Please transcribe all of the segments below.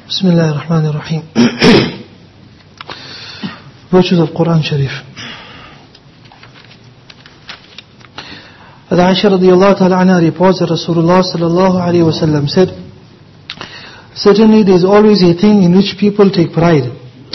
Bismillah ar-Rahman ar-Rahim. Virtues of Quran Sharif. Aisha radiyallahu ta'ala anha reports that Rasulullah sallallahu alayhi wa sallam said, certainly there is always a thing in which people take pride,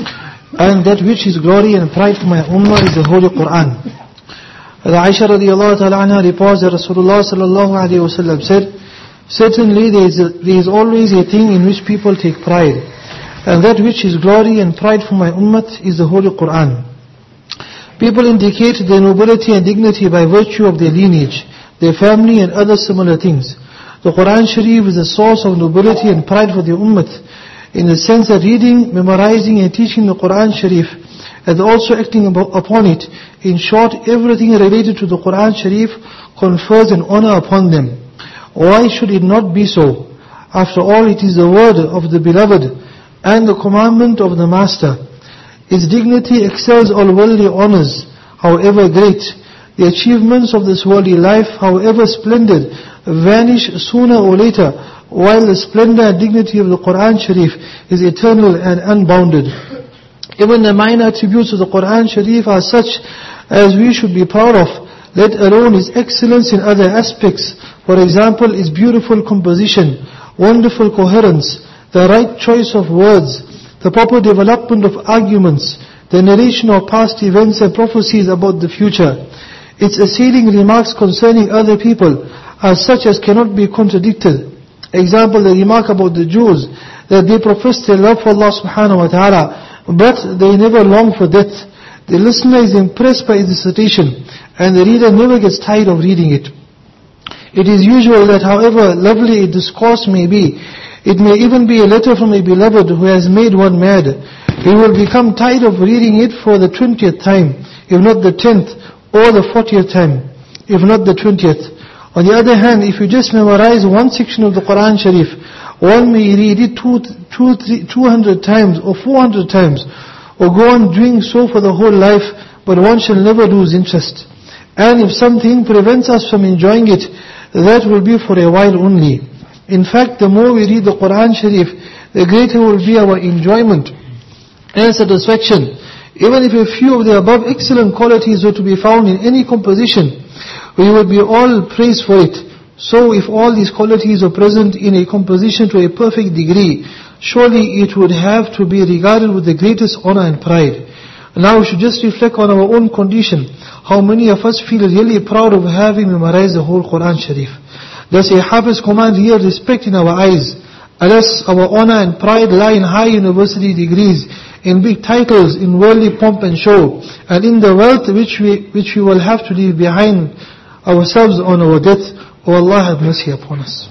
and that which is glory and pride for my ummah is the Holy Quran. Aisha radiyallahu ta'ala anha reports that Rasulullah sallallahu alayhi wa sallam said, certainly there is always a thing in which people take pride, and that which is glory and pride for my ummah is the Holy Quran. People indicate their nobility and dignity by virtue of their lineage, their family and other similar things. The Quran Sharif is a source of nobility and pride for the ummah, in the sense that reading, memorizing and teaching the Quran Sharif, and also acting upon it, in short, everything related to the Quran Sharif confers an honor upon them. Why should it not be so? After all, it is the word of the Beloved and the commandment of the Master. Its dignity excels all worldly honors, however great. The achievements of this worldly life, however splendid, vanish sooner or later, while the splendor and dignity of the Quran Sharif is eternal and unbounded. Even the minor attributes of the Quran Sharif are such as we should be proud of, let alone its excellence in other aspects. For example, its beautiful composition, wonderful coherence, the right choice of words, the proper development of arguments, the narration of past events and prophecies about the future. Its assailing remarks concerning other people are such as cannot be contradicted. Example, the remark about the Jews, that they profess their love for Allah subhanahu wa ta'ala, but they never long for death. The listener is impressed by its recitation, and the reader never gets tired of reading it. It is usual that however lovely a discourse may be, it may even be a letter from a beloved who has made one mad. He will become tired of reading it for the 20th time, if not the 10th, or the 40th time, if not the 20th. On the other hand, if you just memorize one section of the Quran Sharif, one may read it 200 times or 400 times, or go on doing so for the whole life, but one shall never lose interest. And if something prevents us from enjoying it, that will be for a while only. In fact, the more we read the Quran Sharif, the greater will be our enjoyment and satisfaction. Even if a few of the above excellent qualities were to be found in any composition, we would be all praised for it. So if all these qualities are present in a composition to a perfect degree, surely it would have to be regarded with the greatest honor and pride. Now we should just reflect on our own condition. How many of us feel really proud of having memorized the whole Quran Sharif? Does a Hafiz command here respect in our eyes? Alas, our honor and pride lie in high university degrees, in big titles, in worldly pomp and show, and in the wealth which we will have to leave behind ourselves on our death. O Allah, have mercy upon us.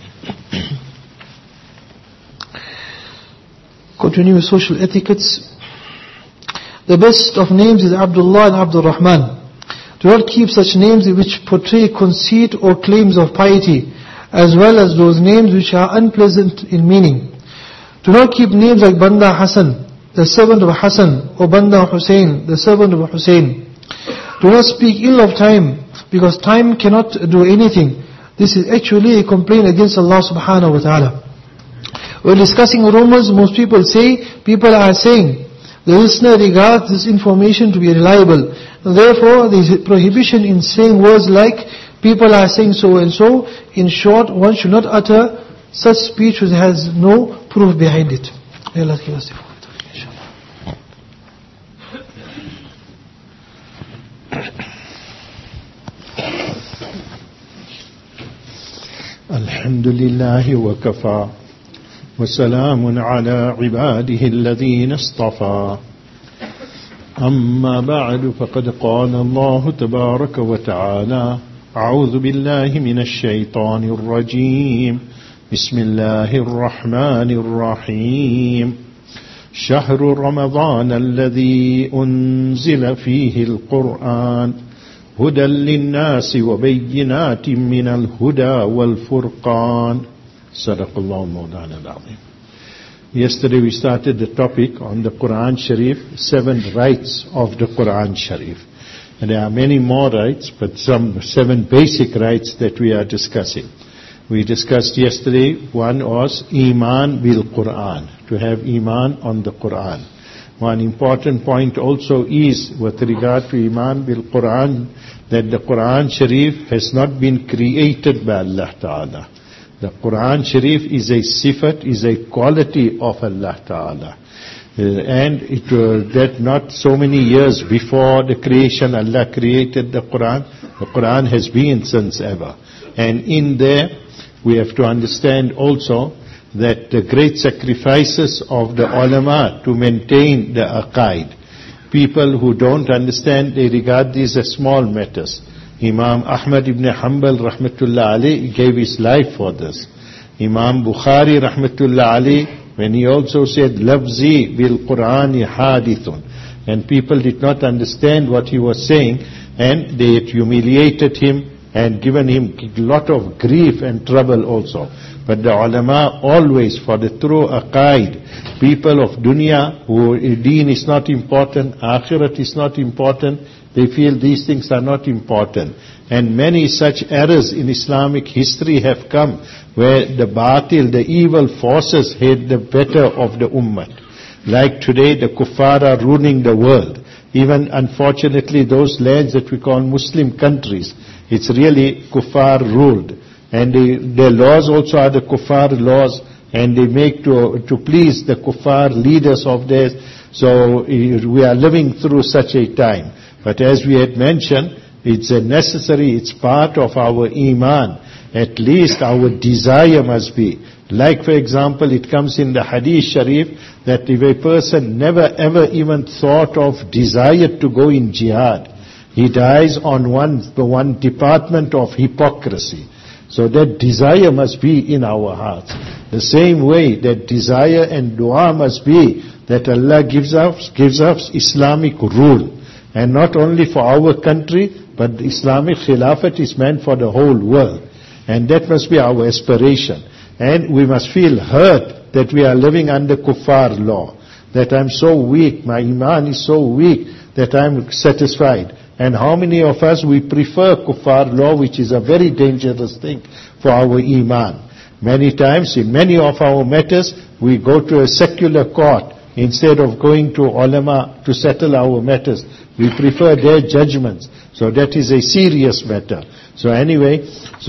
Continue with social etiquettes. The best of names is Abdullah and Abdul Rahman. Do not keep such names which portray conceit or claims of piety, as well as those names which are unpleasant in meaning. Do not keep names like Banda Hassan, the servant of Hassan, or Banda Hussein, the servant of Hussein. Do not speak ill of time, because time cannot do anything. This is actually a complaint against Allah subhanahu wa ta'ala. When discussing rumors, most people are saying. The listener regards this information to be reliable. Therefore, there is a prohibition in saying words like, people are saying so and so. In short, one should not utter such speech which has no proof behind it. May Allah give us the Alhamdulillah wa kafa. وسلام على عباده الذين اصطفى أما بعد فقد قال الله تبارك وتعالى أعوذ بالله من الشيطان الرجيم بسم الله الرحمن الرحيم شهر رمضان الذي أنزل فيه القرآن هدى للناس وبينات من الهدى والفرقان Sadaqallahu Mawlana al-Azim. Yesterday we started the topic on the Quran Sharif, 7 rights of the Quran Sharif. And there are many more rights, but some 7 basic rights that we are discussing. We discussed yesterday, one was Iman bil Quran, to have Iman on the Quran. One important point also is, with regard to Iman bil Quran, that the Quran Sharif has not been created by Allah Ta'ala. The Quran Sharif is a sifat, is a quality of Allah Ta'ala. And that not so many years before the creation, Allah created the Quran. The Quran has been since ever. And in there, we have to understand also that the great sacrifices of the ulama to maintain the aqaid. People who don't understand, they regard these as small matters. Imam Ahmad ibn Hanbal rahmatullah alayhi gave his life for this. Imam Bukhari rahmatullah alayhi, when he also said, Lafzi bil Qur'ani hadithun. And people did not understand what he was saying, and they had humiliated him and given him a lot of grief and trouble also. But the ulama always, for the true aqaid, people of dunya, who deen is not important, akhirat is not important, they feel these things are not important. And many such errors in Islamic history have come, where the batil, the evil forces had the better of the ummah. Like today, the kuffar are ruling the world. Even unfortunately, those lands that we call Muslim countries, it's really kuffar ruled. And their laws also are the kuffar laws, and they make to please the kuffar leaders of theirs. So we are living through such a time. But as we had mentioned, it's a necessary, it's part of our iman. At least our desire must be. Like for example, it comes in the hadith sharif that if a person never ever even thought of, desired to go in jihad, he dies on one department of hypocrisy. So that desire must be in our hearts. The same way that desire and dua must be that Allah gives us Islamic rule. And not only for our country, but the Islamic Khilafat is meant for the whole world. And that must be our aspiration. And we must feel hurt that we are living under kuffar law. That I'm so weak, my iman is so weak that I'm satisfied. And how many of us, we prefer kuffar law, which is a very dangerous thing for our iman. Many times, in many of our matters, we go to a secular court instead of going to ulama to settle our matters. We prefer their judgments. So that is a serious matter. So anyway,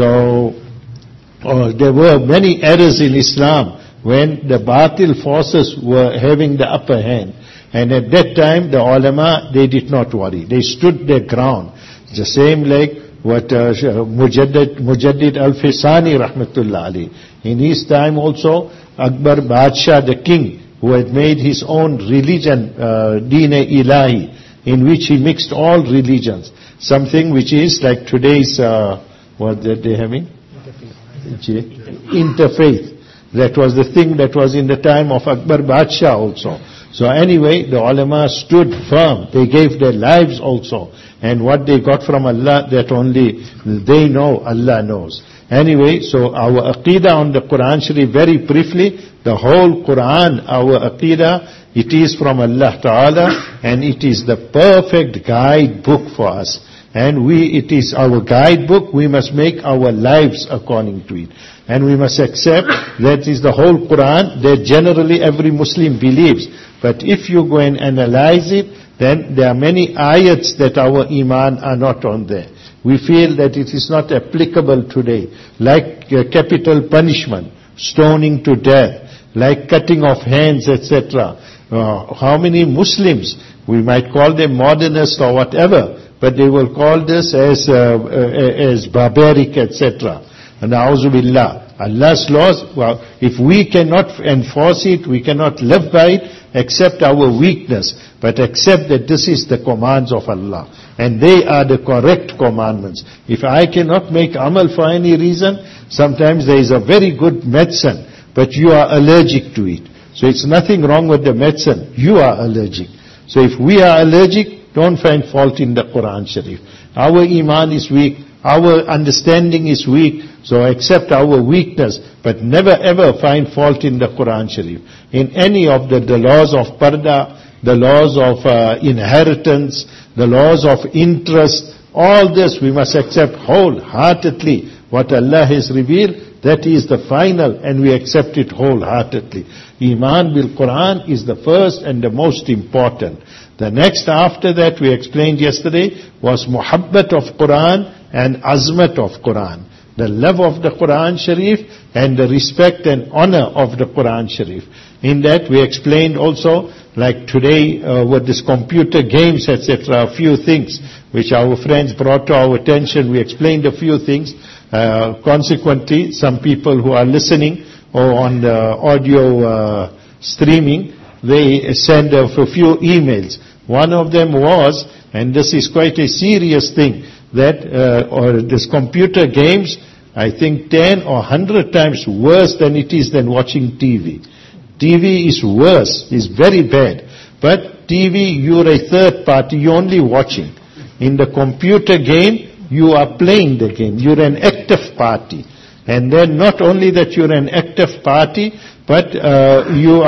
there were many errors in Islam when the batil forces were having the upper hand. And at that time, the ulama, they did not worry. They stood their ground. The same like what Mujaddid Al-Fisani rahmatullah alayhi. In his time also, Akbar Badshah, the king, who had made his own religion, Deen-e-Ilahi, in which he mixed all religions. Something which is like today's, what that they having? Interfaith. That was the thing that was in the time of Akbar Badshah also. So anyway, the ulama stood firm. They gave their lives also. And what they got from Allah, that only they know, Allah knows. Anyway, so our aqidah on the Quran Sharif, very briefly, the whole Quran, our aqidah, it is from Allah Ta'ala, and it is the perfect guide book for us. And it is our guidebook, we must make our lives according to it. And we must accept that is the whole Quran, that generally every Muslim believes. But if you go and analyze it, then there are many ayats that our iman are not on there. We feel that it is not applicable today. Like capital punishment, stoning to death, like cutting off hands, etc. How many Muslims, we might call them modernists or whatever, but they will call this as barbaric, etc. And A'udhu Billah. Allah's laws, well, if we cannot enforce it, we cannot live by it, accept our weakness, but accept that this is the commands of Allah. And they are the correct commandments. If I cannot make amal for any reason, sometimes there is a very good medicine, but you are allergic to it. So it's nothing wrong with the medicine. You are allergic. So if we are allergic, don't find fault in the Quran Sharif. Our iman is weak. Our understanding is weak, so accept our weakness, but never ever find fault in the Quran Sharif. In any of the laws of parda, the laws of inheritance, the laws of interest, all this we must accept wholeheartedly. What Allah has revealed, that is the final, and we accept it wholeheartedly. Iman bil Quran is the first and the most important. The next after that, we explained yesterday, was muhabbat of Quran and azmat of Quran. The love of the Quran Sharif and the respect and honor of the Quran Sharif. In that we explained also, like today with this computer games, etc., a few things which our friends brought to our attention. We explained a few things. Consequently, some people who are listening or on the audio streaming, they send a few emails. One of them was, and this is quite a serious thing, that or this computer games, I think 10 or 100 times worse than it is than watching TV. TV is worse, is very bad. But TV, you're a third party, you're only watching. In the computer game, you are playing the game. You're an active party. And then not only that you're an active party, but you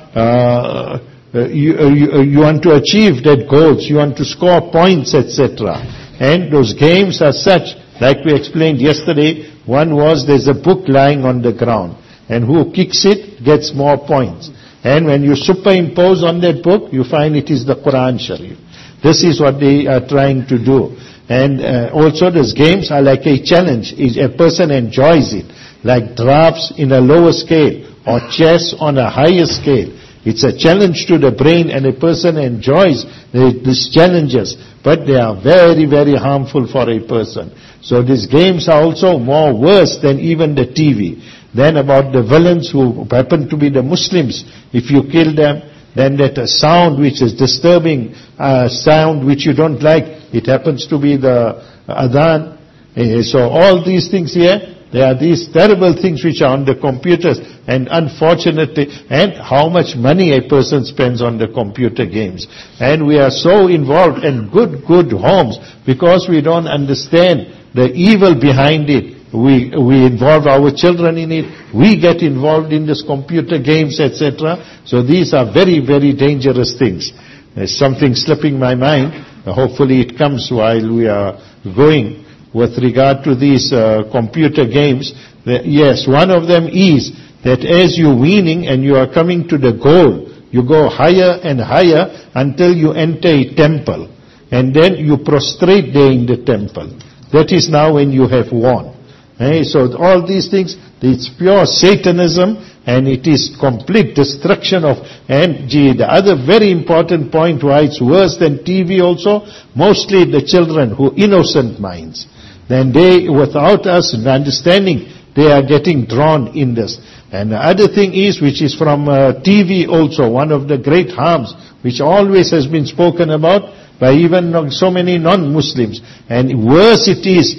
want to achieve that goals, you want to score points, etc. And those games are such, like we explained yesterday, one was there's a book lying on the ground, and who kicks it gets more points. And when you superimpose on that book, you find it is the Quran Sharif. This is what they are trying to do. And also these games are like a challenge. A person enjoys it, like drafts in a lower scale or chess on a higher scale. It's a challenge to the brain, and a person enjoys these challenges, but they are very, very harmful for a person. So these games are also more worse than even the TV. Then about the villains who happen to be the Muslims, if you kill them, then that sound which is disturbing, sound which you don't like, it happens to be the adhan. So all these things here, there are these terrible things which are on the computers, and unfortunately, and how much money a person spends on the computer games. And we are so involved in good homes because we don't understand the evil behind it. We involve our children in it. We get involved in this computer games, etc. So these are very, very dangerous things. There's something slipping my mind. Hopefully it comes while we are going. With regard to these computer games, yes, one of them is that as you're winning and you are coming to the goal, you go higher and higher until you enter a temple. And then you prostrate there in the temple. That is now when you have won. So all these things, it's pure Satanism, and it is complete destruction of, and the other very important point why it's worse than TV also, mostly the children who innocent minds. Then they, without us understanding, they are getting drawn in this. And the other thing is, which is from TV also, one of the great harms, which always has been spoken about by even so many non-Muslims. And worse it is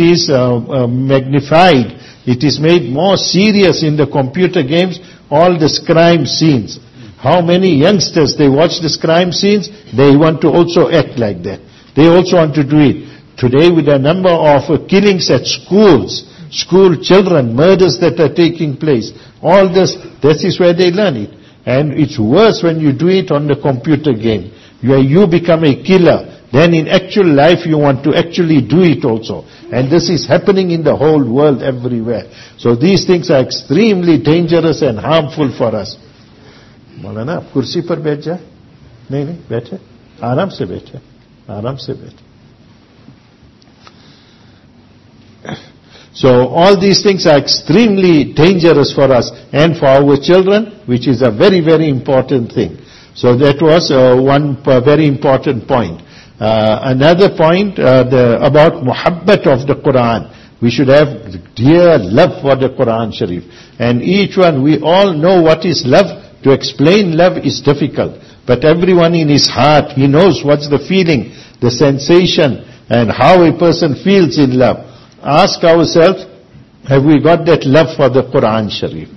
magnified. It is made more serious in the computer games, all these crime scenes. How many youngsters, they watch these crime scenes, they want to also act like that. They also want to do it. Today with the number of killings at schools, school children, murders that are taking place, all this is where they learn it. And it's worse when you do it on the computer game. You become a killer. Then in actual life you want to actually do it also. And this is happening in the whole world everywhere. So these things are extremely dangerous and harmful for us. मौलाना आप कुर्सी पर बैठ जाए? नहीं बैठे, आराम से बैठे. So all these things are extremely dangerous for us and for our children, which is a very, very important thing. So that was one very important point. Another point about muhabbat of the Quran. We should have dear love for the Quran Sharif. And each one, we all know what is love. To explain love is difficult. But everyone in his heart, he knows what's the feeling, the sensation, and how a person feels in love. Ask ourselves, have we got that love for the Quran Sharif?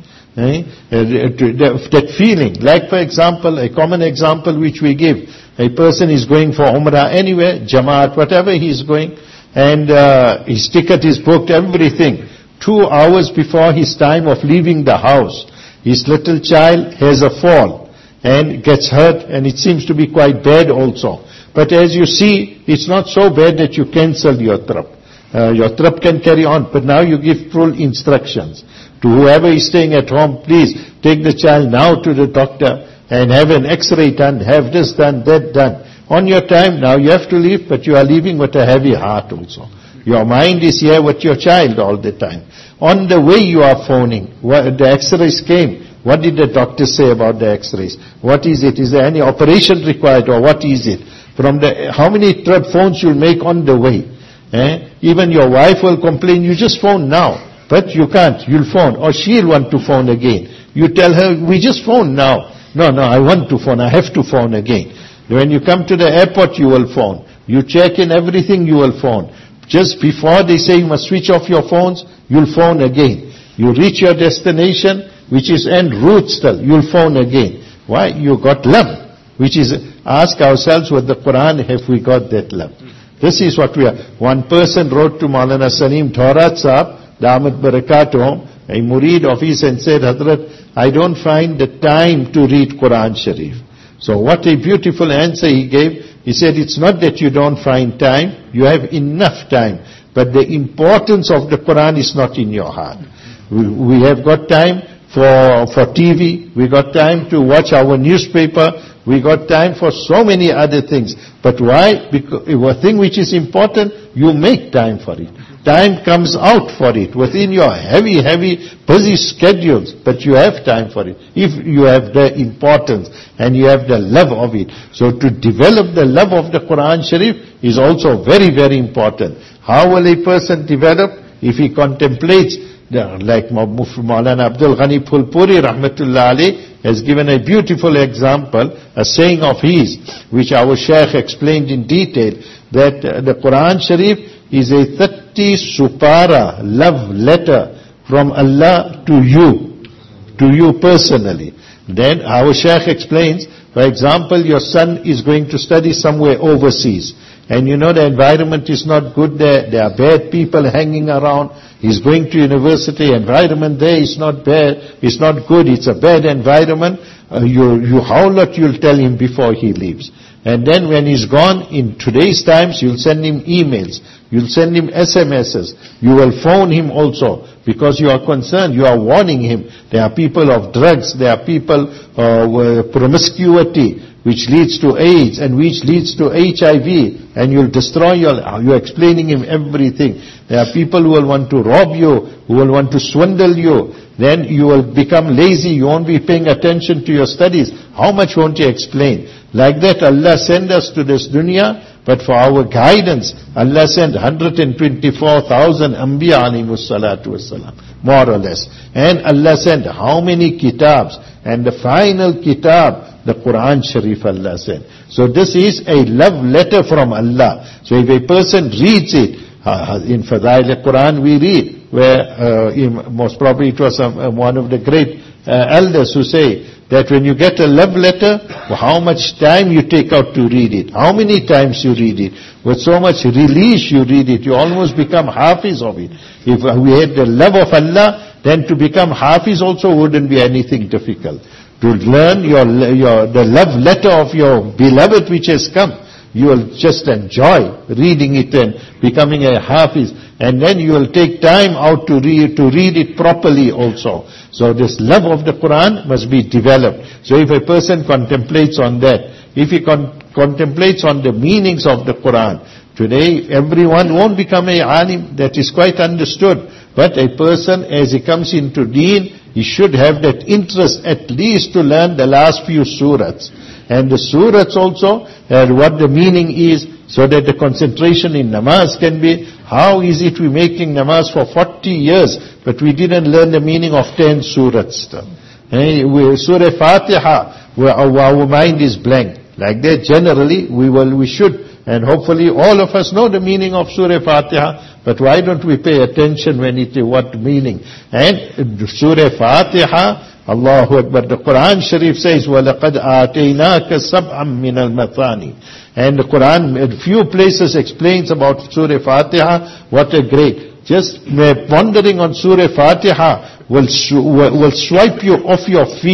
That feeling. Like for example, a common example which we give. A person is going for Umrah anywhere, Jamaat, whatever he is going, and his ticket is booked, everything. 2 hours before his time of leaving the house, his little child has a fall and gets hurt, and it seems to be quite bad also. But as you see, it's not so bad that you cancel your trip. your trip can carry on, but now you give full instructions to whoever is staying at home. Please take the child now to the doctor and have an x-ray done, have this done, that done. On your time now you have to leave, but you are leaving with a heavy heart also. Your mind is here with your child all the time. On the way you are phoning, the x-rays came. What did the doctor say about the x-rays? What is it? Is there any operation required, or what is it? How many phones you'll make on the way? Even your wife will complain, you just phone now. But you can't, you'll phone. Or she'll want to phone again. You tell her, we just phone now. No, I want to phone, I have to phone again. When you come to the airport, you will phone. You check in everything, you will phone. Just before they say you must switch off your phones, you'll phone again. You reach your destination, which is en route still, you'll phone again. Why? You got love. Which is, ask ourselves with the Quran, have we got that love? This is what we are. One person wrote to Maulana Salim Thorat Sahab, Damat Barakatuh, a murid of his, and said, Hazrat, I don't find the time to read Quran Sharif. So what a beautiful answer he gave. He said, it's not that you don't find time, you have enough time. But the importance of the Quran is not in your heart. We have got time for TV, we got time to watch our newspaper, we got time for so many other things. But why? Because a thing which is important, you make time for it. Time comes out for it within your heavy, busy schedules, but you have time for it. If you have the importance and you have the love of it. So to develop the love of the Quran Sharif is also very, very important. How will a person develop? If he contemplates, like Maulana Abdul Ghani Phulpuri Rahmatullah Alayh has given a beautiful example, a saying of his, which our Shaykh explained in detail, that the Quran Sharif is a 30 supara love letter from Allah to you personally. Then our Shaykh explains, for example, your son is going to study somewhere overseas, and you know the environment is not good there, there are bad people hanging around, he's going to university, environment there is not bad, it's not good, it's a bad environment, how lot you'll tell him before he leaves. And then when he's gone, in today's times, you'll send him emails, you'll send him SMSs, you will phone him also, because you are concerned, you are warning him. There are people of drugs, there are people promiscuity, which leads to AIDS and which leads to HIV, and you'll destroy you're explaining him everything. There are people who will want to rob you, who will want to swindle you. Then you will become lazy, you won't be paying attention to your studies. How much won't you explain? Like that Allah sent us to this dunya, but for our guidance, Allah sent 124,000 Anbiya alayhimus salatu wassalam, more or less. And Allah sent how many kitabs? And the final kitab, the Quran Sharif Allah sent. So this is a love letter from Allah. So if a person reads it, in Fadail al-Quran we read, where most probably it was one of the great elders who say that when you get a love letter, how much time you take out to read it, how many times you read it, with so much release you read it, you almost become hafiz of it. If we had the love of Allah, then to become hafiz also wouldn't be anything difficult. To learn the love letter of your beloved which has come, you will just enjoy reading it and becoming a hafiz. And then you will take time out to read it properly also. So this love of the Quran must be developed. So if a person contemplates on that, if he contemplates on the meanings of the Quran, today everyone won't become a alim, that is quite understood. But a person, as he comes into deen, he should have that interest at least to learn the last few surahs. And the surahs also, what the meaning is, so that the concentration in namaz can be. How is it we making namaz for 40 years, but we didn't learn the meaning of 10 surahs? Surah Fatiha, where our mind is blank. Like that, generally, we should, and hopefully all of us know the meaning of Surah Fatiha, but why don't we pay attention when what meaning? And Surah Fatiha, Allahu Akbar, the Quran Sharif says, وَلَقَدْ آتَيْنَاكَ سَبْعًا مِنَ الْمَثَانِ. And the Quran, a few places explains about Surah Fatiha, what a great. Just pondering on Surah Fatiha will swipe you off your feet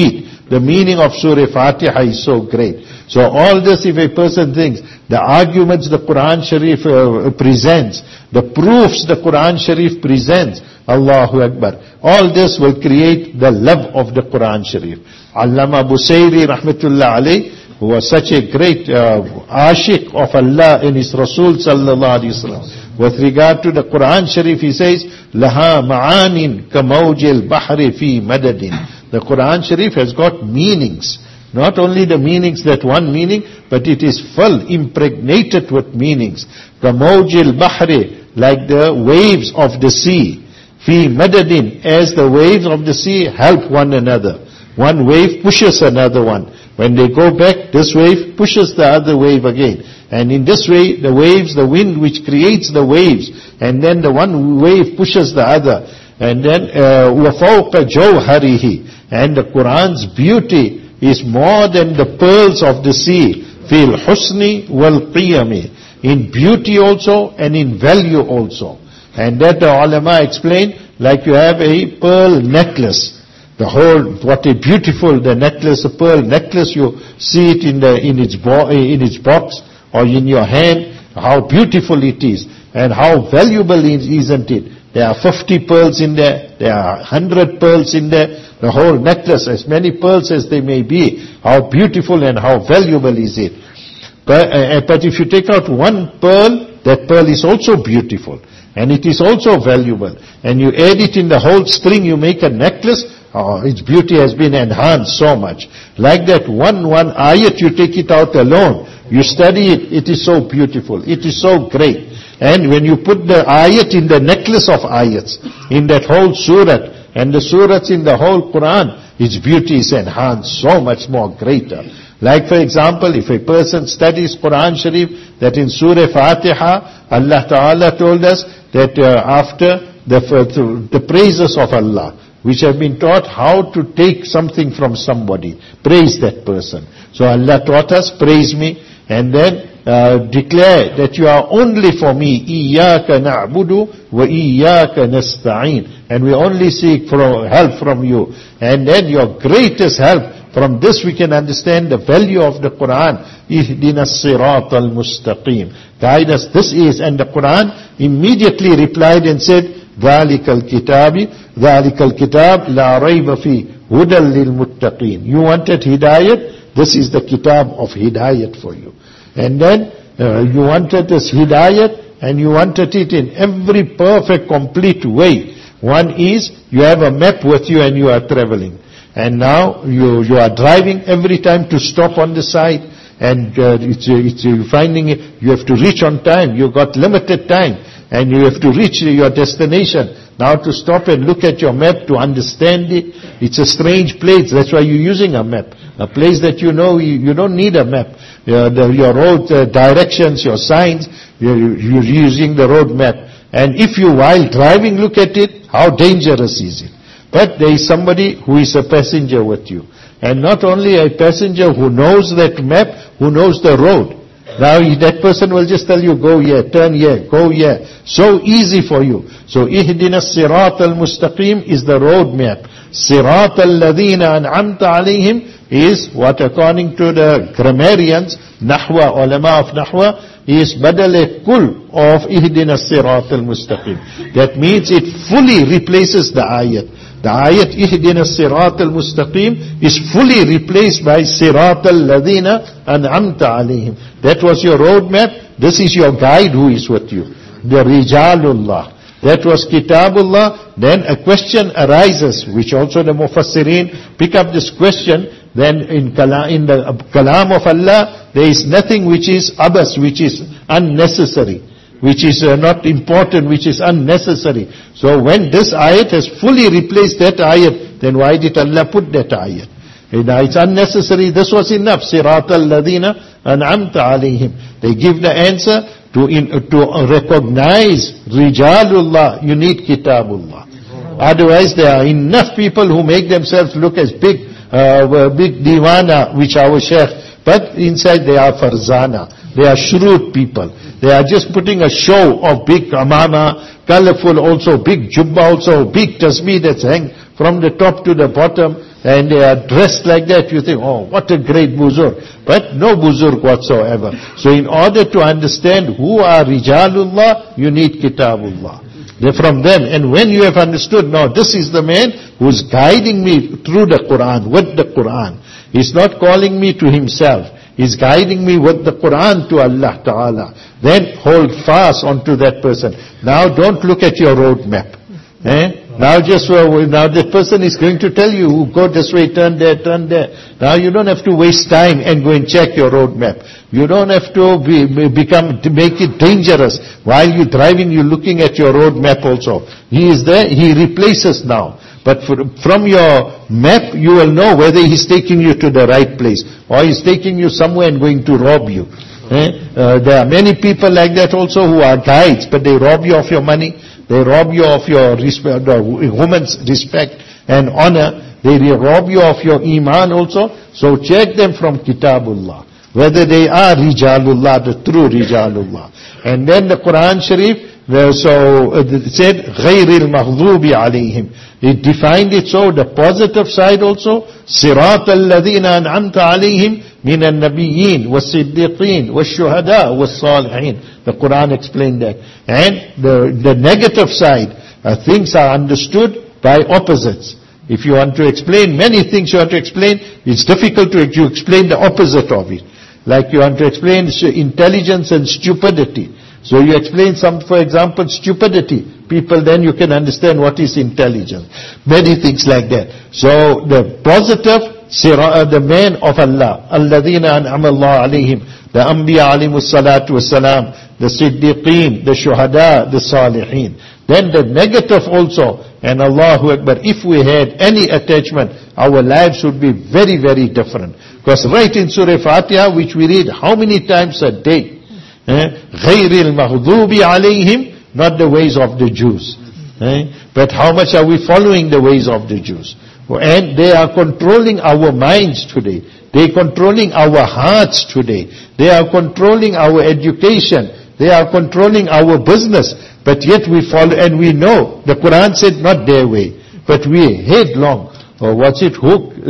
the meaning of Surah Fatiha is so great. So all this, if a person thinks, the arguments the Quran Sharif presents, the proofs the Quran Sharif presents, Allahu Akbar, all this will create the love of the Quran Sharif. Allama Busayri rahmatullah alayh, who was such a great ashiq of Allah and His Rasul sallallahu alaihi wasallam. With regard to the Quran Sharif, he says, Laha ma'anin kamawjil bahri fi madadin. The Quran Sharif has got meanings. Not only the meanings, that one meaning, but it is full, impregnated with meanings. Kamawjil bahri, like the waves of the sea. Fi madadin, as the waves of the sea help one another. One wave pushes another one. When they go back, this wave pushes the other wave again. And in this way, the waves, the wind which creates the waves, and then the one wave pushes the other. And then, وَفَوْقَ جَوْهَرِهِ, and the Quran's beauty is more than the pearls of the sea. فِي الْحُسْنِ وَالْقِيَمِ, in beauty also and in value also. And that the ulama explained, like you have a pearl necklace. The whole, what a beautiful, the necklace, a pearl necklace, you see it in its box or in your hand, how beautiful it is and how valuable isn't it? There are 50 pearls in there, there are 100 pearls in there, the whole necklace, as many pearls as they may be, how beautiful and how valuable is it? But if you take out one pearl, that pearl is also beautiful and it is also valuable, and you add it in the whole string, you make a necklace. Oh, its beauty has been enhanced so much. Like that one ayat, you take it out alone, you study it, it is so beautiful, it is so great. And when you put the ayat in the necklace of ayats, in that whole surah, and the surahs in the whole Quran, its beauty is enhanced so much more greater. Like for example, if a person studies Quran Sharif, that in Surah Fatiha, Allah Ta'ala told us that after the praises of Allah, which have been taught how to take something from somebody, praise that person. So Allah taught us, praise me, and then declare that you are only for me, Iyaka na'budu wa iyaka nasta'in, and we only seek for help from you. And then your greatest help, from this we can understand the value of the Quran. Ihdina as-sirat al-mustaqim, guide us, this is, and the Quran immediately replied and said, ذَلِكَ الْكِتَابِ لَا رَيْبَ فِي هُدًى لِلْمُتَّقِينَ. You wanted hidayat, this is the kitab of hidayat for you. And then you wanted this hidayat, and you wanted it in every perfect, complete way. One is, you have a map with you and you are traveling. And now you are driving, every time to stop on the side, and it's finding it, you have to reach on time, you've got limited time. And you have to reach your destination. Now to stop and look at your map to understand it, it's a strange place. That's why you're using a map. A place that you know, you don't need a map. Your road directions, your signs, you're using the road map. And if you, while driving, look at it, how dangerous is it? But there is somebody who is a passenger with you. And not only a passenger who knows that map, who knows the road. Now that person will just tell you, go here, turn here, go here. So easy for you. So ihdina as-sirat al-mustaqim is the road map. Sirat al-ladhina an'amta alayhim is what, according to the grammarians, Nahwa, ulama of Nahwa, is badal kul of ihdina as-sirat al-mustaqim. That means it fully replaces the ayat. The ayat ihdina as-sirat al-mustaqim is fully replaced by sirat al-ladhina an'amta alayhim. That was your roadmap. This is your guide who is with you. The Rijalullah. That was Kitabullah. Then a question arises, which also the Mufassirin pick up this question. Then in the Kalam of Allah, there is nothing which is abas, which is unnecessary, which is not important, which is unnecessary. So when this ayat has fully replaced that ayat, then why did Allah put that ayat? It's unnecessary. This was enough. Sirat al-ladhina an'amta alayhim. They give the answer to recognize Rijalullah. You need Kitabullah. Otherwise, there are enough people who make themselves look as big diwana, which our sheikh, but inside they are farzana. They are shrewd people. They are just putting a show of big amama, colorful also, big jubba also, big tasbih that's hang from the top to the bottom, and they are dressed like that. You think, oh, what a great buzurg. But no buzurg whatsoever. So in order to understand who are Rijalullah, you need Kitabullah. They're from them. And when you have understood, no, this is the man who's guiding me through the Quran, with the Quran. He's not calling me to himself. He's guiding me with the Quran to Allah Ta'ala. Then hold fast onto that person. Now don't look at your road map. Now the person is going to tell you, go this way, turn there, turn there. Now you don't have to waste time and go and check your road map. You don't have to to make it dangerous. While you're driving, you're looking at your road map also. He is there, he replaces now. But from your map, you will know whether he's taking you to the right place, or he's taking you somewhere and going to rob you. There are many people like that also who are guides, but they rob you of your money. They rob you of your respect, the woman's respect and honor. They rob you of your iman also. So check them from Kitabullah, whether they are Rijalullah, the true Rijalullah. And then the Quran Sharif, it said, غَيْرِ الْمَغْضُوبِ عَلَيْهِمْ. It defined it so, the positive side also, صِرَاطَ الَّذِينَ أَنْعَمْتَ عَلَيْهِمْ مِنَ النَّبِيِّينَ وَالصِّدِّيقِينَ وَالشُّهَدَاءِ وَالصَّالِحِينَ. The Quran explained that. And the negative side, things are understood by opposites. If you want to explain many things you want to explain, it's difficult to explain the opposite of it. Like you want to explain intelligence and stupidity. So you explain for example, stupidity. People, then you can understand what is intelligence. Many things like that. So the positive, the men of Allah, alladhina an'ama Allah alayhim, the Anbiya alayhimus salatu wassalam, the Siddiqeen, the Shuhada, the Salihin. Then the negative also, and Allahu Akbar, if we had any attachment, our lives would be very, very different. Because right in Surah Fatiha, which we read how many times a day, غَيْرِ الْمَغْضُوبِ عَلَيْهِمْ, not the ways of the Jews. But how much are we following the ways of the Jews? And they are controlling our minds today. They are controlling our hearts today. They are controlling our education. They are controlling our business. But yet we follow, and we know, the Quran said not their way. But we headlong, or what's it,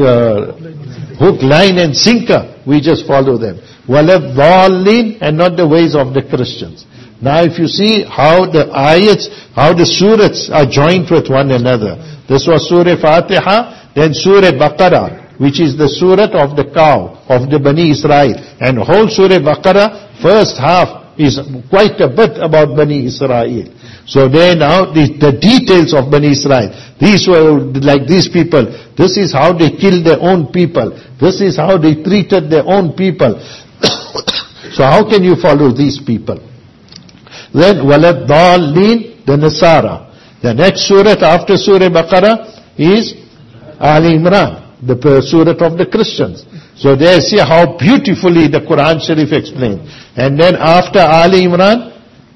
hook, line and sinker, we just follow them. وَلَضَّالِّينَ, and not the ways of the Christians. Now if you see how the ayats, how the surahs are joined with one another. This was Surah Fatiha, then Surah Baqarah, which is the surah of the cow, of the Bani Israel. And whole Surah Baqarah, first half is quite a bit about Bani Israel. So there now, the details of Bani Israel. These were like these people. This is how they killed their own people. This is how they treated their own people. So how can you follow these people? Then, وَلَضَّالِّينَ, the Nasara. The next surah after Surah Baqarah is Ali Imran, the surah of the Christians. So there, see how beautifully the Quran Sharif explained. And then after Ali Imran,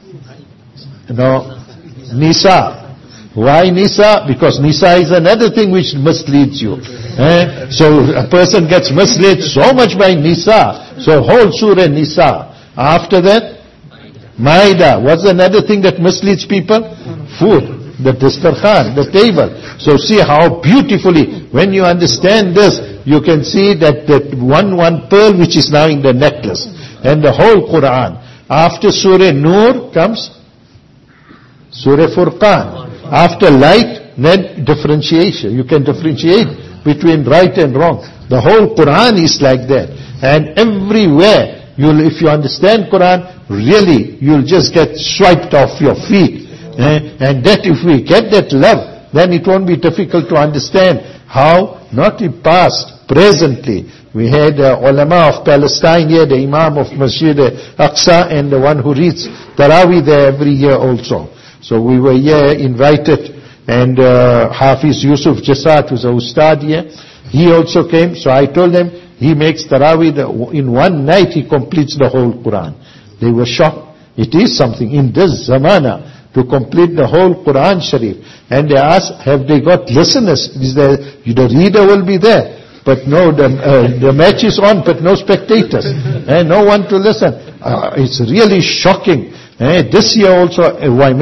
Nisa. Why Nisa? Because Nisa is another thing which misleads you. So a person gets misled so much by Nisa. So whole surah Nisa. After that, Maida. What's another thing that misleads people? Food. The dastarkhan, the table. So see how beautifully, when you understand this, you can see that one pearl which is now in the necklace. And the whole Quran. After Surah Nur comes Surah Furqan. After light, then differentiation. You can differentiate between right and wrong. The whole Quran is like that. And everywhere, if you understand Quran, really, you'll just get swiped off your feet. And that if we get that love, then it won't be difficult to understand how, not in past, presently. We had ulama of Palestine here, the Imam of Masjid Aqsa, and the one who reads Taraweeh there every year also. So we were here invited, and Hafiz Yusuf Jasat, who's a ustad here, he also came. So I told them, he makes Taraweeh, in one night he completes the whole Quran. They were shocked. It is something in this zamana to complete the whole Quran Sharif. And they asked, have they got listeners? The reader will be there. But no, the match is on, but no spectators. And no one to listen. It's really shocking. This year also, I met,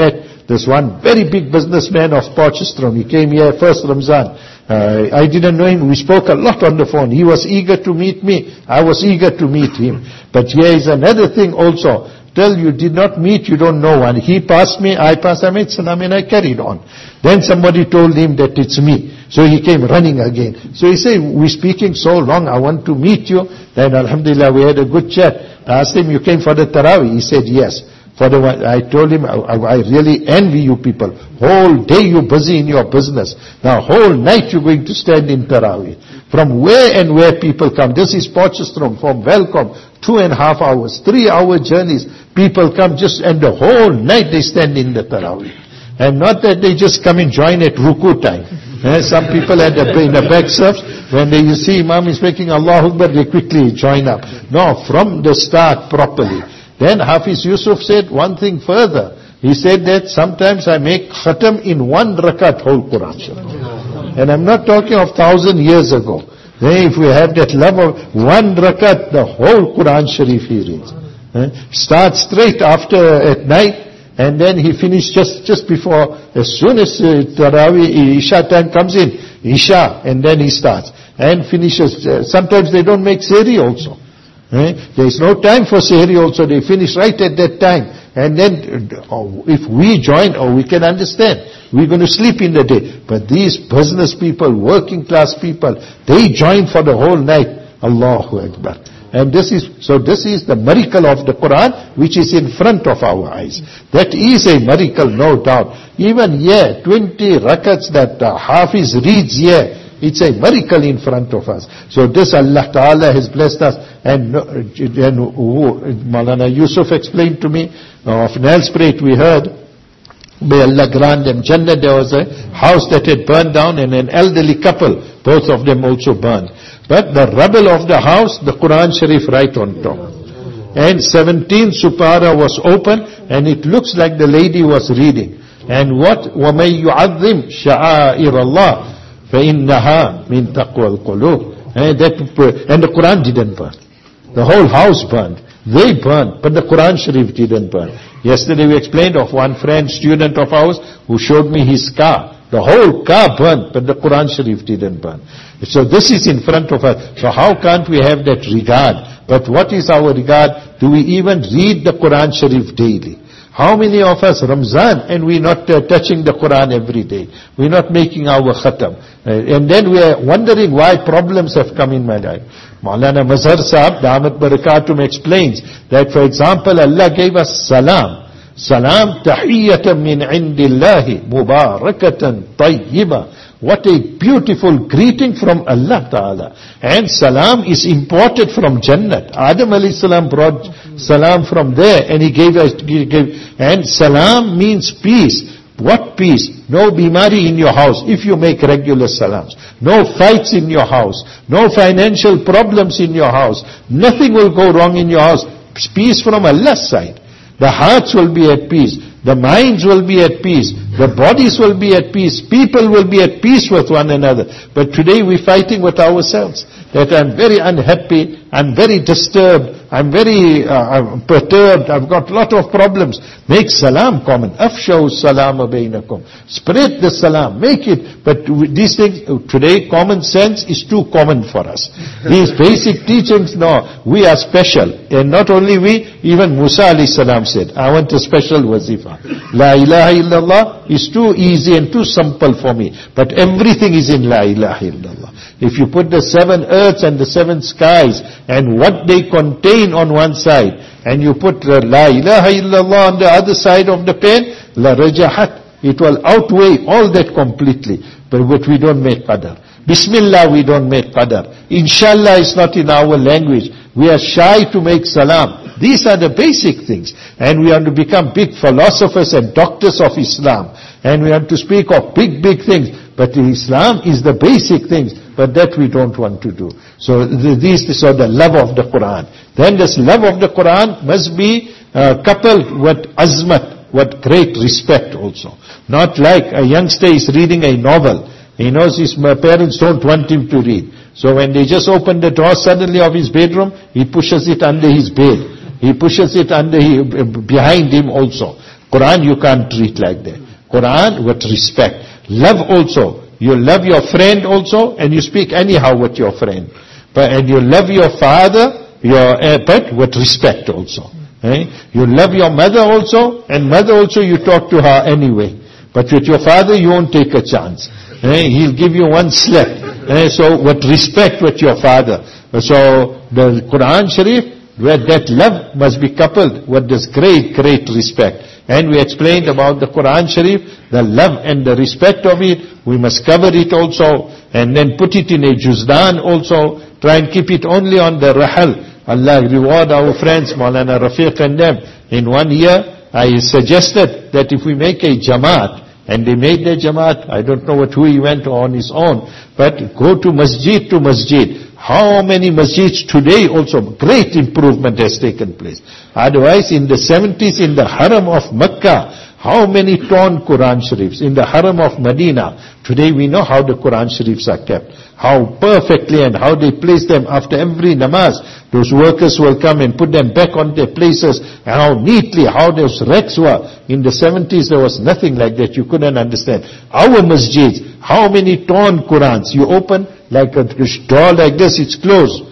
This one very big businessman of Porchester, he came here first Ramzan. I didn't know him. We spoke a lot on the phone. He was eager to meet me. I was eager to meet him. But here is another thing also. Till you did not meet, you don't know one. He passed me, I passed, I made salam and I carried on. Then somebody told him that it's me. So he came running again. So he said, we're speaking so long, I want to meet you. Then alhamdulillah, we had a good chat. I asked him, you came for the Taraweeh? He said, yes. I told him, I really envy you people. Whole day you're busy in your business. Now whole night you're going to stand in Taraweeh. From where and where people come. This is Porchester, from Welcome, 2.5 hours, 3-hour journeys. People come and the whole night they stand in the Taraweeh. And not that they just come and join at Ruku time. Some people in the back steps, when you see Imam is making Allahu Akbar, they quickly join up. No, from the start properly. Then Hafiz Yusuf said one thing further. He said that sometimes I make khatam in one rakat whole Quran Sharif. And I'm not talking of 1,000 years ago. Then if we have that love of one rakat, the whole Quran Sharif he reads. Start straight after at night, and then he finished just before, as soon as Taraweeh, Isha time comes in, Isha, and then he starts. And finishes, sometimes they don't make sehri also. There is no time for sehri also, they finish right at that time. And then, if we join, we can understand. We're going to sleep in the day. But these business people, working class people, they join for the whole night. Allahu Akbar. And this is the miracle of the Quran, which is in front of our eyes. That is a miracle, no doubt. Even here, 20 rakats that Hafiz reads here, it's a miracle in front of us. So this Allah Ta'ala has blessed us. And Maulana Yusuf explained to me, of Nelsprate we heard, may Allah grant them Jannah, there was a house that had burned down and an elderly couple, both of them also burned. But the rubble of the house, the Quran Sharif right on top. And 17th supara was open and it looks like the lady was reading. And what? وَمَن يُعَظِّمْ شَعَائِرَ اللَّهِ فَإِنَّهَا مِن تَقْوَى الْقُلُوبِ. And the Quran didn't burn. The whole house burned. They burned, but the Quran Sharif didn't burn. Yesterday we explained of one friend, student of ours, who showed me his car. The whole car burned, but the Quran Sharif didn't burn. So this is in front of us. So how can't we have that regard? But what is our regard? Do we even read the Quran Sharif daily? How many of us Ramzan and we're not touching the Quran every day? We're not making our khatam. And then we are wondering why problems have come in my life. Maulana Mazhar Sahab, Damat Barakatum explains that, for example, Allah gave us salam. Salam tahiyyatan min indillahi mubarakatan tayyibah. What a beautiful greeting from Allah Ta'ala. And salam is imported from Jannat. Adam alayhi salam brought salam from there and he gave us, and salam means peace. What peace? No bimari in your house if you make regular salams. No fights in your house. No financial problems in your house. Nothing will go wrong in your house. Peace from Allah's side. The hearts will be at peace. The minds will be at peace. The bodies will be at peace. People will be at peace with one another. But today we're fighting with ourselves. That I'm very unhappy. I'm very disturbed. I'm very perturbed. I've got a lot of problems. Make salam common. Afshaw salama bainakum. Spread the salam. Make it. But these things, today common sense is too common for us. These basic teachings, no, we are special. And not only we, even Musa alayhi salam said, I want a special wazifa. La ilaha illallah is too easy and too simple for me. But everything is in La ilaha illallah. If you put the 7 earths and the 7 skies and what they contain on one side, and you put La ilaha illallah on the other side of the pen, La rajahat, it will outweigh all that completely. But we don't make qadar. Bismillah we don't make qadar. Inshallah is not in our language. We are shy to make salam. These are the basic things. And we have to become big philosophers and doctors of Islam. And we have to speak of big things. But Islam is the basic things. But that we don't want to do. So these are the love of the Quran. Then this love of the Quran must be coupled with azmat, with great respect also. Not like a youngster is reading a novel. He knows his parents don't want him to read. So when they just open the door suddenly of his bedroom, he pushes it under his bed. He pushes it behind him also. Quran you can't treat like that. Quran with respect. Love also. You love your friend also, and you speak anyhow with your friend. And you love your father, your pet with respect also. You love your mother also, and mother also you talk to her anyway. But with your father you won't take a chance. He'll give you one slap. So with respect with your father. So the Quran Sharif, where that love must be coupled with this great, great respect. And we explained about the Quran Sharif, the love and the respect of it. We must cover it also, and then put it in a juzdan also. Try and keep it only on the rahal. Allah reward our friends, Maulana Rafiq and them. In 1 year, I suggested that if we make a jamaat, and they made their jamaat, I don't know who he went on his own, but go to masjid. How many masjids today also, great improvement has taken place. Otherwise, in the 70s, in the Haram of Mecca, how many torn Quran Sharifs? In the Haram of Medina, today we know how the Quran Sharifs are kept. How perfectly and how they place them after every namaz. Those workers will come and put them back on their places. And how neatly, how those racks were. In the 70s there was nothing like that. You couldn't understand. Our masjids, how many torn Qurans? You open like a door like this, it's closed.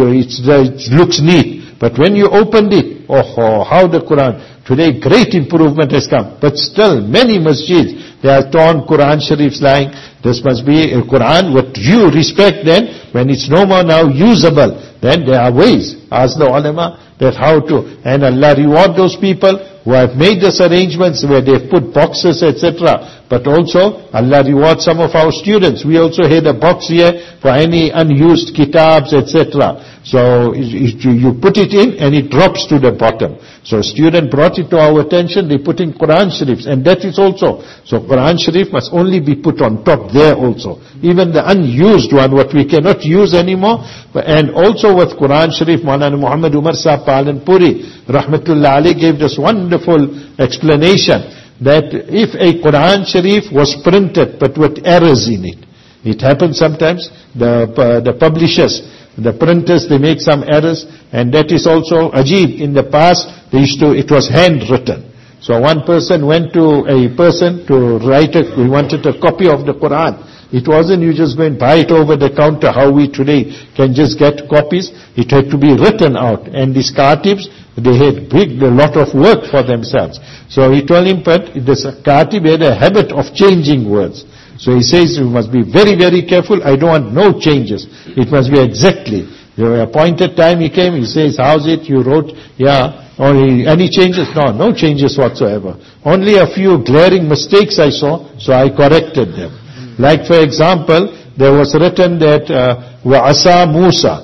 It looks neat. But when you opened it, oh, how the Quran. Today great improvement has come. But still, many masjids, there are torn Quran Sharifs lying. This must be a Quran with due respect then. When it's no more now usable, then there are ways. Ask the ulama that how to. And Allah reward those people who have made these arrangements where they've put boxes, etc. But also, Allah rewards some of our students. We also had a box here for any unused kitabs, etc. So you put it in and it drops to the bottom. So a student brought it to our attention, they put in Quran Sharifs, and that is also. So Quran Sharif must only be put on top there also. Even the unused one, what we cannot use anymore. And also with Quran Sharif, Maulana Muhammad Umar Sahib Palanpuri, Rahmatullah Ali, gave this wonderful explanation that if a Quran Sharif was printed but with errors in it, it happens sometimes, the publishers, the printers, they make some errors, and that is also ajib. In the past, it was handwritten. So one person went to a person to write he wanted a copy of the Quran. It wasn't you just go and buy it over the counter, how we today can just get copies. It had to be written out. And these katibs, they had a lot of work for themselves. So he told him, but this katib had a habit of changing words. So he says, you must be very, very careful. I don't want no changes. It must be exactly. The appointed time he came, he says, how's it? You wrote, yeah. Only any changes? No changes whatsoever. Only a few glaring mistakes I saw, so I corrected them. Like for example, there was written that وَعَسَى مُوسَى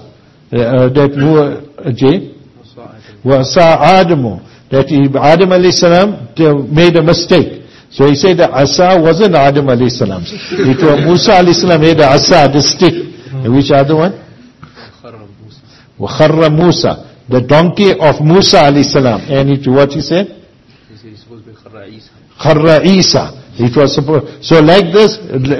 وَعَسَى آدَمُ that Adam alayhi salam made a mistake. So he said the asa wasn't Adam alayhi salam. It was Musa alayhi salam made the asa, the stick. Which other one? وَخَرَّ Musa. The donkey of Musa alayhi salam. And what he said? It's supposed to be Kharra Isa. It was supposed, so like this,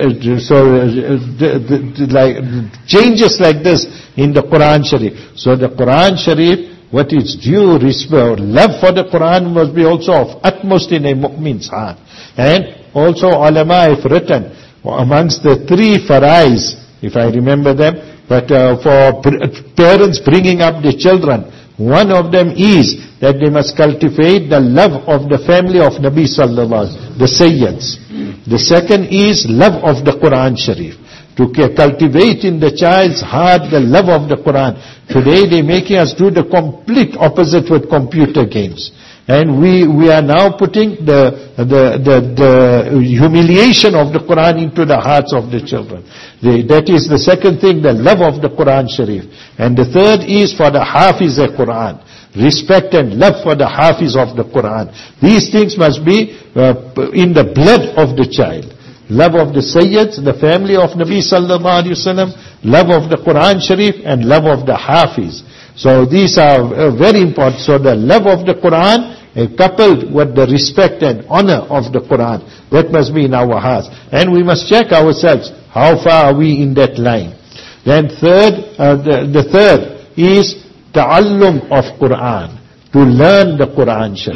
like changes like this in the Quran Sharif. So the Quran Sharif, what is due respect, love for the Quran must be also of utmost in a mu'min's heart. And also ulama have written amongst the 3 farais, if I remember them, but for parents bringing up their children, one of them is that they must cultivate the love of the family of Nabi sallallahu alaihi wasallam, the Sayyids. The second is love of the Quran Sharif. To cultivate in the child's heart the love of the Quran. Today they're making us do the complete opposite with computer games. And we are now putting the humiliation of the Quran into the hearts of the children. That is the second thing, the love of the Quran Sharif. And the third is for the Hafiz al-Quran. Respect and love for the Hafiz of the Quran. These things must be in the blood of the child. Love of the Sayyids, the family of Nabi sallallahu alaihi wasallam, love of the Quran Sharif, and love of the Hafiz. So these are very important. So the love of the Quran coupled with the respect and honor of the Quran, that must be in our hearts. And we must check ourselves, how far are we in that line. Then the third is ta'allum of Quran, to learn the Quran Sharif.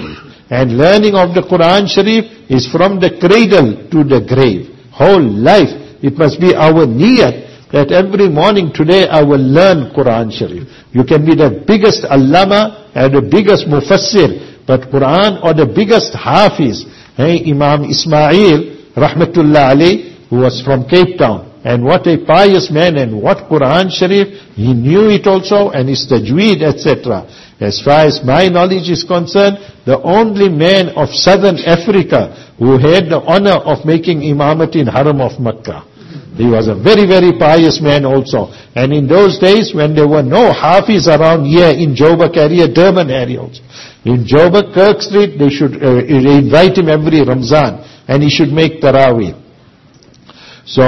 And learning of the Quran Sharif is from the cradle to the grave. Whole life, it must be our niyat that every morning today I will learn Quran Sharif. You can be the biggest allama and the biggest mufassir, but Quran or the biggest hafiz. Hey, Imam Ismail, rahmatullah alayh, who was from Cape Town. And what a pious man, and what Quran Sharif, he knew it also, and his tajweed, etc. As far as my knowledge is concerned, the only man of southern Africa who had the honor of making imamat in Haram of Makkah. He was a very, very pious man also. And in those days, when there were no Hafiz around here in Joburg area, Durban area also. In Joburg, Kirk Street, they should invite him every Ramzan, and he should make Taraweeh. So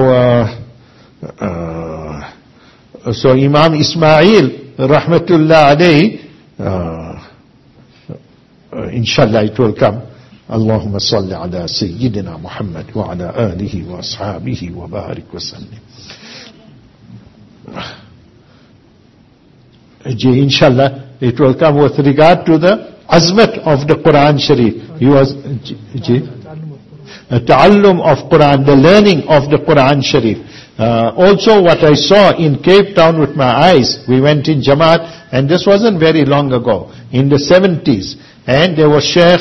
Imam Ismail, rahmatullah alayhi, inshallah it will come. Allahumma salli ala Sayyidina Muhammad wa ala alihi wa ashabihi wa barik wa sallim. Inshallah it will come with regard to the azmat of the Quran Sharif. He was ta'allum of Quran, the learning of the Quran Sharif. Also what I saw in Cape Town with my eyes, we went in Jamaat, and this wasn't very long ago, in the 70s, and there was Sheikh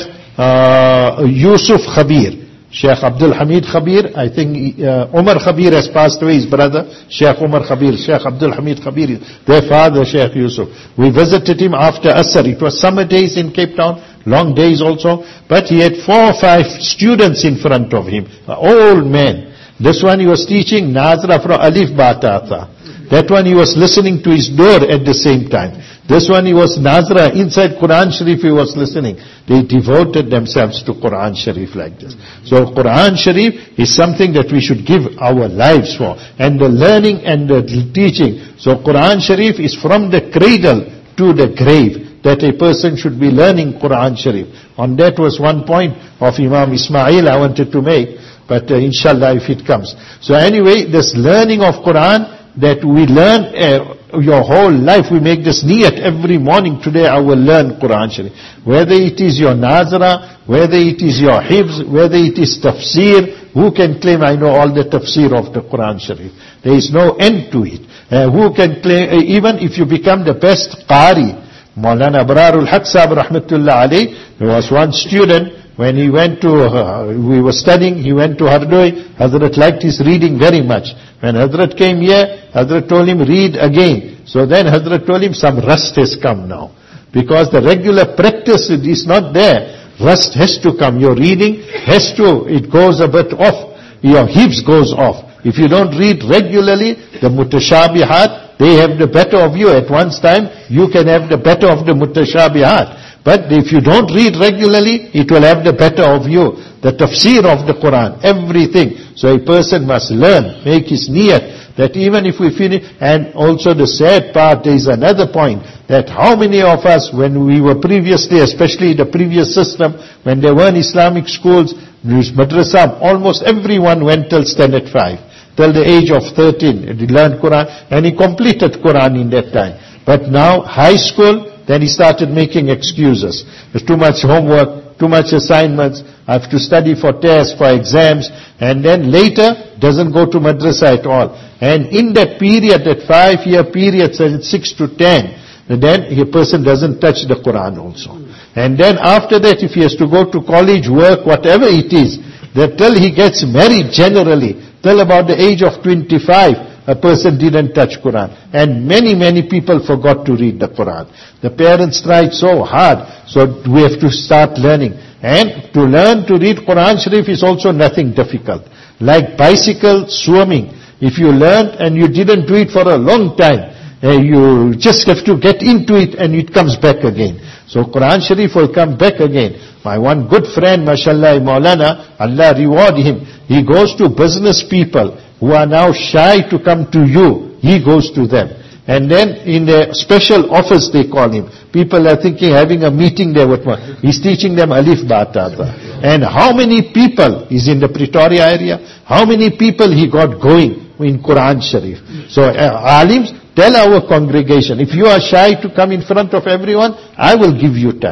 Yusuf Khabir, Sheikh Abdul Hamid Khabir, I think Umar Khabir has passed away, his brother, Sheikh Umar Khabir, Sheikh Abdul Hamid Khabir, their father, Sheikh Yusuf. We visited him after Asr. It was summer days in Cape Town, long days also, but he had 4 or 5 students in front of him, old men. This one he was teaching Nazra from Alif Batata. That one he was listening to his door at the same time. This one he was Nazra, inside Quran Sharif he was listening. They devoted themselves to Quran Sharif like this. So Quran Sharif is something that we should give our lives for. And the learning and the teaching. So Quran Sharif is from the cradle to the grave, that a person should be learning Quran Sharif. On that was one point of Imam Ismail I wanted to make, but inshallah if it comes. So anyway, this learning of Quran, that we learn your whole life, we make this niyat every morning, today I will learn Quran Sharif. Whether it is your Nazra, whether it is your Hifz, whether it is Tafsir, who can claim I know all the Tafsir of the Quran Sharif? There is no end to it. Who can claim, even if you become the best Qari, Maulana Abrarul Haq Sahib rahmatullah alayh, there was one student, when he went to, we were studying, he went to Hardoi, Hazrat liked his reading very much. When Hazrat came here, Hazrat told him, read again. So then Hazrat told him, some rust has come now. Because the regular practice is not there. Rust has to come. Your reading has to, it goes a bit off. Your hifz goes off. If you don't read regularly, the mutashabihat, they have the better of you. At one time, you can have the better of the mutashabihat. But if you don't read regularly, it will have the better of you. The tafsir of the Quran, everything. So a person must learn, make his niyat, that even if we finish, and also the sad part, there is another point, that how many of us, when we were previously, especially the previous system, when there weren't Islamic schools, madrasa, almost everyone went till standard 5, till the age of 13, he learned Quran, and he completed Quran in that time. But now, high school, then he started making excuses. There's too much homework, too much assignments, I have to study for tests, for exams, and then later doesn't go to madrasa at all. And in that period, that 5-year period, 6 to 10, then a person doesn't touch the Quran also. And then after that, if he has to go to college, work, whatever it is, that till he gets married generally, till about the age of 25, a person didn't touch Quran. And many, many people forgot to read the Quran. The parents tried so hard, so we have to start learning. And to learn to read Quran Sharif is also nothing difficult. Like bicycle swimming. If you learned and you didn't do it for a long time, you just have to get into it and it comes back again. So Quran Sharif will come back again. My one good friend, mashallah, Maulana, Allah reward him. He goes to business people who are now shy to come to you. He goes to them. And then in the special office they call him. People are thinking having a meeting there with one. He's teaching them Alif Batata. And how many people, he's in the Pretoria area, how many people he got going in Quran Sharif. So alims, tell our congregation, if you are shy to come in front of everyone, I will give you time.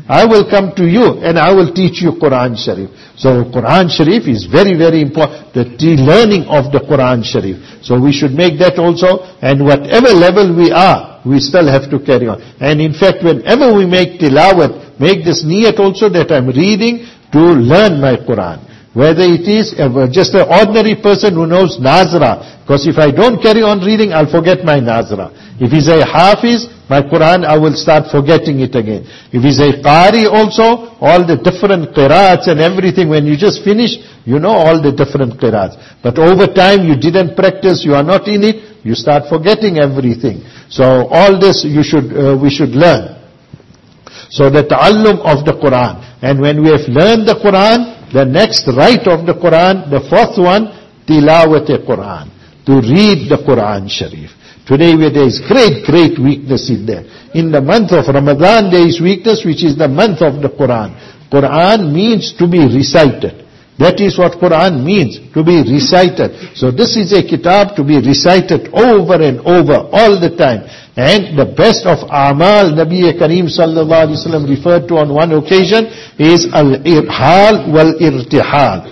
I will come to you and I will teach you Quran Sharif. So Quran Sharif is very, very important, the learning of the Quran Sharif. So we should make that also, and whatever level we are, we still have to carry on. And in fact, whenever we make tilawat, make this niyat also that I'm reading to learn my Quran. Whether it is just an ordinary person who knows Nazra, because if I don't carry on reading, I'll forget my Nazra. If he's a Hafiz, my Quran, I will start forgetting it again. If he's a Qari also, all the different qira'ats and everything, when you just finish, you know all the different qira'ats. But over time, you didn't practice, you are not in it, you start forgetting everything. So all this we should learn. So the ta'allum of the Quran. And when we have learned the Quran, the next right of the Quran, the fourth one, tilawat-e-Quran. To read the Quran Sharif. Today there is great weakness in there. In the month of Ramadan there is weakness, which is the month of the Quran. Quran means to be recited. That is what Quran means, to be recited. So this is a kitab to be recited over and over all the time. And the best of a'mal, Nabi Kareem sallallahu alaihi wasallam referred to on one occasion is al-irhal wal-irtihal.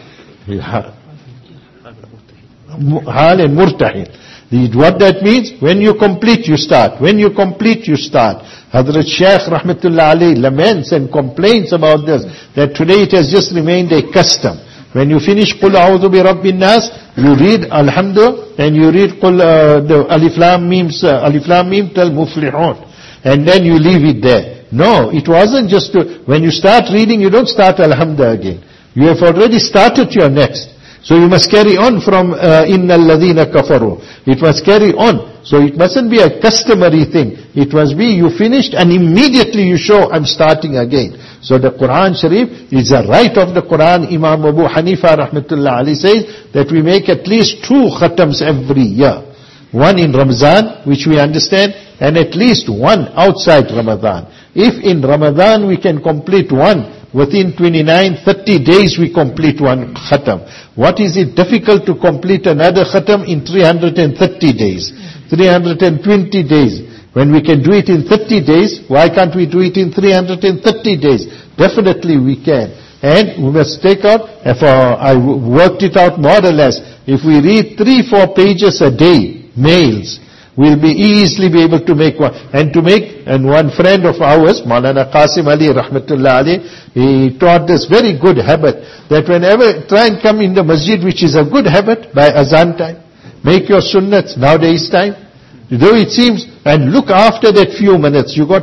Hal and murtahil. What that means? When you complete, you start. When you complete, you start. Hazrat Shaykh Rahmatullah alayhi laments and complains about this, that today it has just remained a custom. When you finish Qul A'udhu bi Rabbin Nas, you read Alhamdulillah, and you read the Alif Lam Mim till Muflihun. And then you leave it there. No, it wasn't just when you start reading, you don't start Alhamdulillah again. You have already started your next. So you must carry on from Innal Ladhina Kafaru. It must carry on. So it mustn't be a customary thing. It must be you finished and immediately you show I'm starting again. So the Quran Sharif is a right of the Quran. Imam Abu Hanifa rahmatullah alayhi says that we make at least 2 khatams every year. One in Ramadan, which we understand, and at least one outside Ramadan. If in Ramadan we can complete one, within 29, 30 days we complete one khatam. What is it difficult to complete another khatam in 330 days? 320 days. When we can do it in 30 days, why can't we do it in 330 days? Definitely we can. And we must take out, I worked it out more or less, if we read 3-4 pages a day, males, we'll easily be able to make one. And one friend of ours, Maulana Qasim Ali rahmatullah alayhi, he taught this very good habit, that whenever, try and come in the masjid, which is a good habit, by azan time. Make your sunnats nowadays time. Though it seems, and look after that few minutes, you got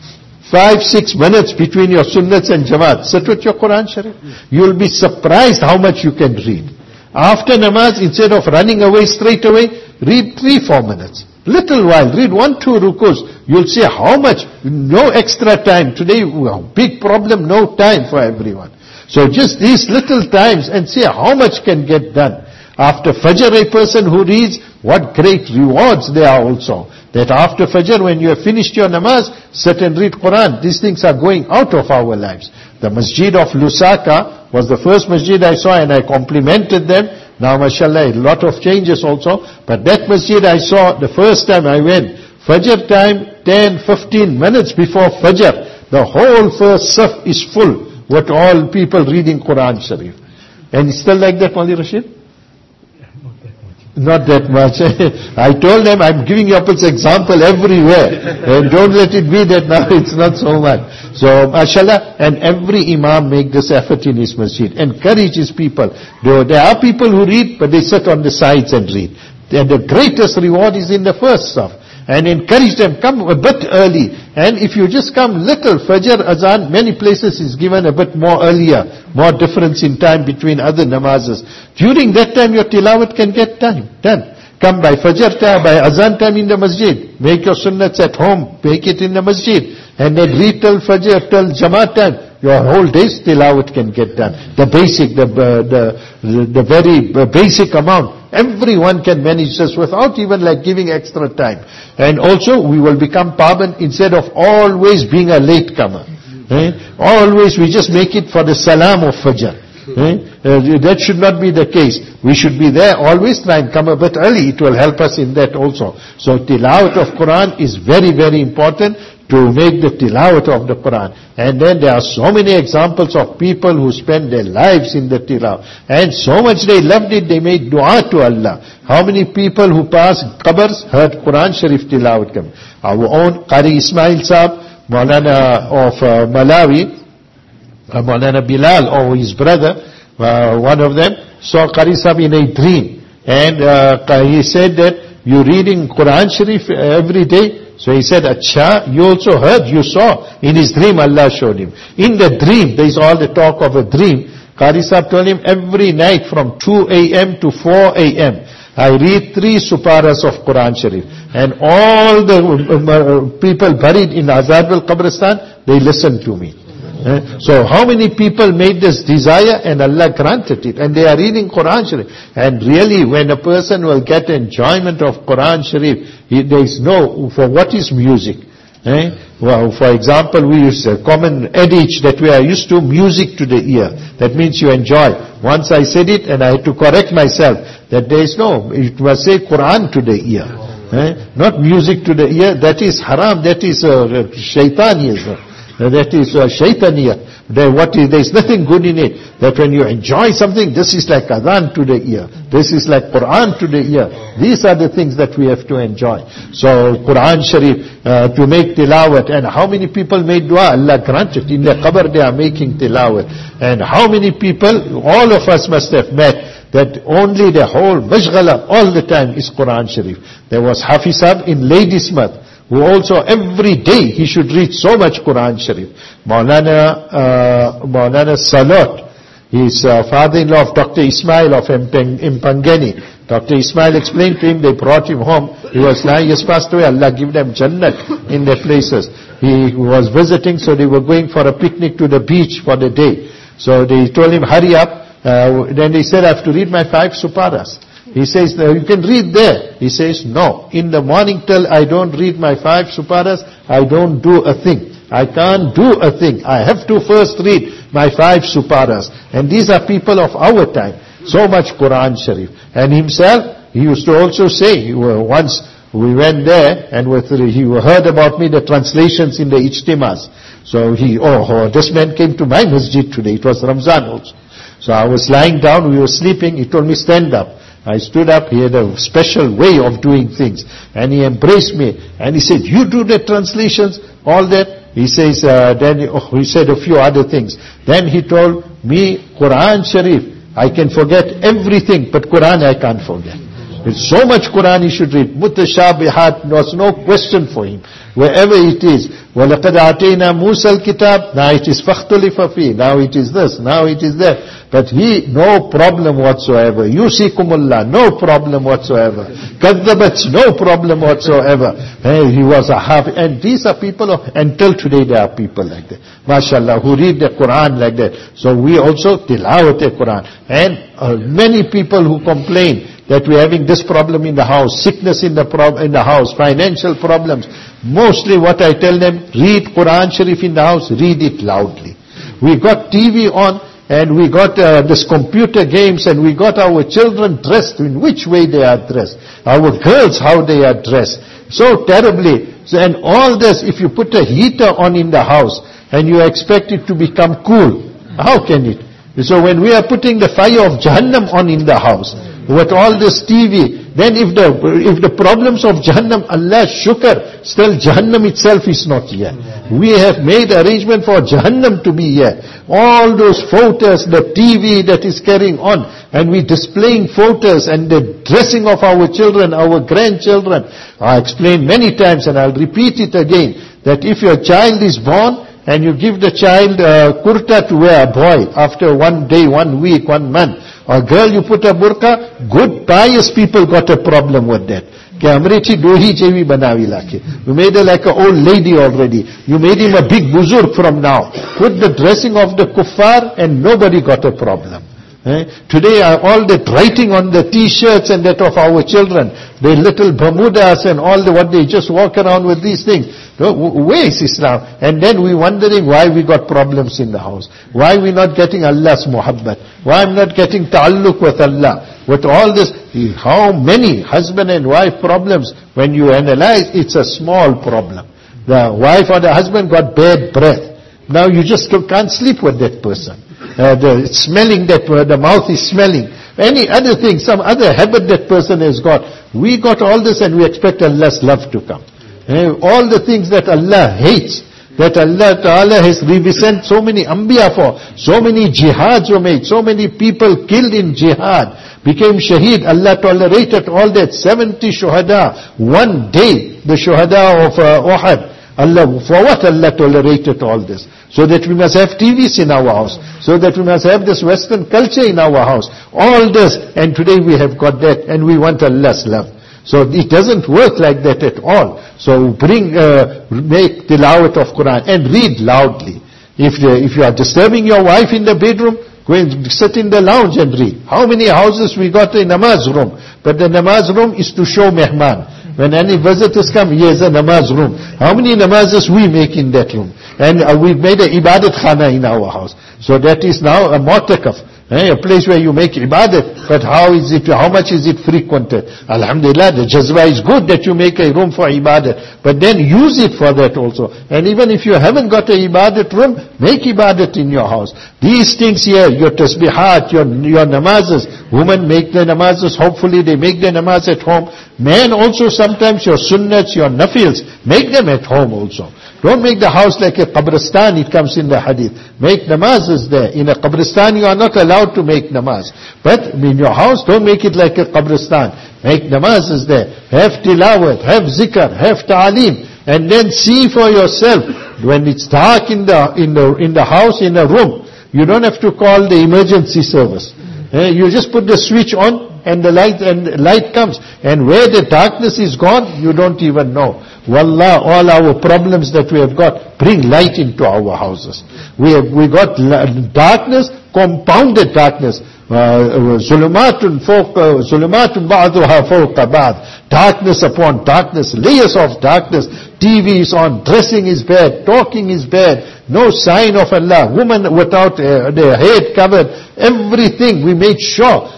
5-6 minutes between your sunnats and jamaat. Sit with your Quran Sharif. You'll be surprised how much you can read. After namaz, instead of running away straight away, read 3-4 minutes. Little while, read 1-2 rukus. You'll see how much, no extra time. Today, big problem, no time for everyone. So just these little times and see how much can get done. After Fajr, a person who reads, what great rewards there are also. That after Fajr, when you have finished your namaz, sit and read Quran. These things are going out of our lives. The masjid of Lusaka was the first masjid I saw, and I complimented them. Now, mashallah, a lot of changes also. But that masjid I saw the first time I went, Fajr time, 10-15 minutes before Fajr, the whole first saf is full with all people reading Quran Sharif. And it's still like that, Maulvi Rashid? Not that much. I told them I'm giving you an example everywhere. And don't let it be that now it's not so much. So, mashallah, and every imam make this effort in his masjid. Encourage his people. There are people who read, but they sit on the sides and read. And the greatest reward is in the first saf. And encourage them, come a bit early. And if you just come little, Fajr Azan, many places is given a bit more earlier, more difference in time between other namazes. During that time your tilawat can get done. Come by Fajr time, by Azan time in the masjid. Make your sunnats at home, make it in the masjid. And then read till Fajr, till Jamaat time. Your whole day's tilawat can get done. The basic, the very basic amount. Everyone can manage this without even like giving extra time. And also we will become paband instead of always being a latecomer. Always we just make it for the salam of Fajr. That should not be the case. We should be there, always try and come a bit early. It will help us in that also. So tilawat of Quran is very, very important. to make the tilawat of the Quran. And then there are so many examples of people who spend their lives in the tilawat. And so much they loved it, they made dua to Allah. How many people who passed qabrs heard Quran Sharif tilawat come? Our own Qari Ismail Saab, Maulana of Malawi, Maulana Bilal or his brother, one of them, saw Qari Sahib in a dream. And he said that, you reading Quran Sharif every day? So he said, Acha, you also heard, you saw. In his dream Allah showed him. In the dream, there is all the talk of a dream. Qari Sahib told him, every night from 2 a.m. to 4 a.m., I read 3 suparas of Quran Sharif. And all the people buried in Azad al-Qabristan, they listened to me. So how many people made this desire and Allah granted it, and they are reading Quran Sharif. And really when a person will get enjoyment of Quran Sharif, there is no, for what is music? Well, for example, we use a common adage that we are used to, music to the ear. That means you enjoy. Once I said it and I had to correct myself, that there is no, it must say Quran to the ear. Not music to the ear, that is haram, that is shaitanism. That is shaitaniyat. There is nothing good in it. That when you enjoy something, this is like adhan to the ear. This is like Quran to the ear. These are the things that we have to enjoy. So Quran Sharif, to make tilawat. And how many people made dua? Allah granted. In the qabr they are making tilawat. And how many people, all of us must have met, that only the whole mashghala all the time is Quran Sharif. There was Hafiz Sahib in Ladysmith, who also every day he should read so much Quran Sharif. Maulana Salot, his father-in-law of Dr. Ismail of Impangeni. Dr. Ismail explained to him, they brought him home. He was lying, he has passed away, Allah give them Jannat in their places. He was visiting, so they were going for a picnic to the beach for the day. So they told him, hurry up. Then he said, I have to read my 5 suparas. He says, you can read there. He says, no. In the morning till I don't read my 5 suparas, I don't do a thing. I can't do a thing. I have to first read my 5 suparas. And these are people of our time. So much Quran Sharif. And himself, he used to also say, once we went there and he heard about me, the translations in the Ijtimas. So this man came to my masjid today. It was Ramzan also. So I was lying down, we were sleeping. He told me, stand up. I stood up, he had a special way of doing things. And he embraced me. And he said, you do the translations, all that. He says, he said a few other things. Then he told me, Quran Sharif, I can forget everything, but Quran I can't forget. There's so much Quran he should read. Mutashabihat was no question for him. Wherever it is. وَلَقَدْ آتَيْنَا مُوسَى الْكِتَابِ. Now it is فَاخْتُلِفَ فِيهِ. Now it is this. Now it is that. But he, no problem whatsoever. Yusikumullah, no problem whatsoever. Kadzabat, no problem whatsoever. He was a hafiz. And these are people until today there are people like that. MashaAllah, who read the Quran like that. So we also tilawat the Quran. And many people who complain that we're having this problem in the house, sickness in the house, financial problems. Mostly what I tell them, read Quran Sharif in the house, read it loudly. We got TV on, and we got this computer games, and we got our children dressed in which way they are dressed. Our girls, how they are dressed. So terribly. So, and all this, if you put a heater on in the house, and you expect it to become cool, how can it? So when we are putting the fire of Jahannam on in the house, with all this TV, then if the problems of Jahannam, Allah shukr, still Jahannam itself is not here. We have made arrangement for Jahannam to be here. All those photos, the TV that is carrying on, and we displaying photos and the dressing of our children, our grandchildren. I explained many times and I'll repeat it again, that if your child is born, and you give the child kurta to wear, a boy, after 1 day, 1 week, 1 month. A girl, you put a burqa, good pious people got a problem with that. You made her like an old lady already. You made him a big buzurg from now. Put the dressing of the kuffar and nobody got a problem. Today all that writing on the t-shirts and that of our children, the little Bermudas and all what they just walk around with these things. Where is Islam? And then we wondering why we got problems in the house. Why we not getting Allah's muhabbat? Why I'm not getting ta'alluq with Allah? With all this, how many husband and wife problems, when you analyze, it's a small problem. The wife or the husband got bad breath. Now you just can't sleep with that person. Smelling that, the mouth is smelling. Any other thing, some other habit that person has got. We got all this and we expect Allah's love to come. All the things that Allah hates, that Allah Ta'ala has sent so many anbiya for, so many jihads were made, so many people killed in jihad, became shaheed. Allah tolerated all that. 70 shuhada, one day, the shuhada of Uhud. Allah, for what Allah tolerated all this? So that we must have TVs in our house, so that we must have this Western culture in our house. All this, and today we have got that, and we want Allah's love. So it doesn't work like that at all. So make tilawat of Quran and read loudly. If you are disturbing your wife in the bedroom, go and sit in the lounge and read. How many houses we got a namaz room? But the namaz room is to show mehman. When any visitors come, here's a namaz room. How many namazes we make in that room? And we've made a ibadat khana in our house. So that is now a mu'takaf. A place where you make ibadat, but how much is it frequented? Alhamdulillah, the jazba is good that you make a room for ibadat, but then use it for that also. And even if you haven't got a ibadat room, make ibadat in your house. These things here, your tasbihat, your namazes, women make the namazes, hopefully they make the namaz at home. Man also sometimes your sunnats, your nafils, make them at home also. Don't make the house like a qabristan, it comes in the hadith. Make namazes there. In a qabristan you are not allowed to make namaz. But in your house, don't make it like a qabristan. Make namazes there. Have tilawat, have zikr, have ta'aleem. And then see for yourself, when it's dark in the house, in a room, you don't have to call the emergency service. You just put the switch on, and the light comes. And where the darkness is gone, you don't even know. Wallah, all our problems that we have got, bring light into our houses. We got darkness, compounded darkness. Zulumatun ba'duha fawqa ba'd. Darkness upon darkness, layers of darkness. TV is on, dressing is bad, talking is bad, no sign of Allah, women without their head covered, everything we made sure.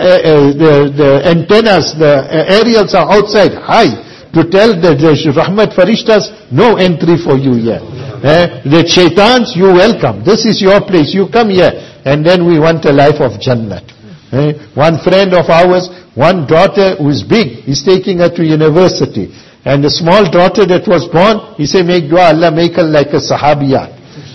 The antennas, the aerials are outside high, to tell the Rahmat Farishtas, no entry for you here. The shaitans, you welcome. This is your place, you come here. And then we want a life of Jannat. One friend of ours, one daughter who is big, is taking her to university. And the small daughter that was born, he said, make dua, Allah make her like a sahabiyat.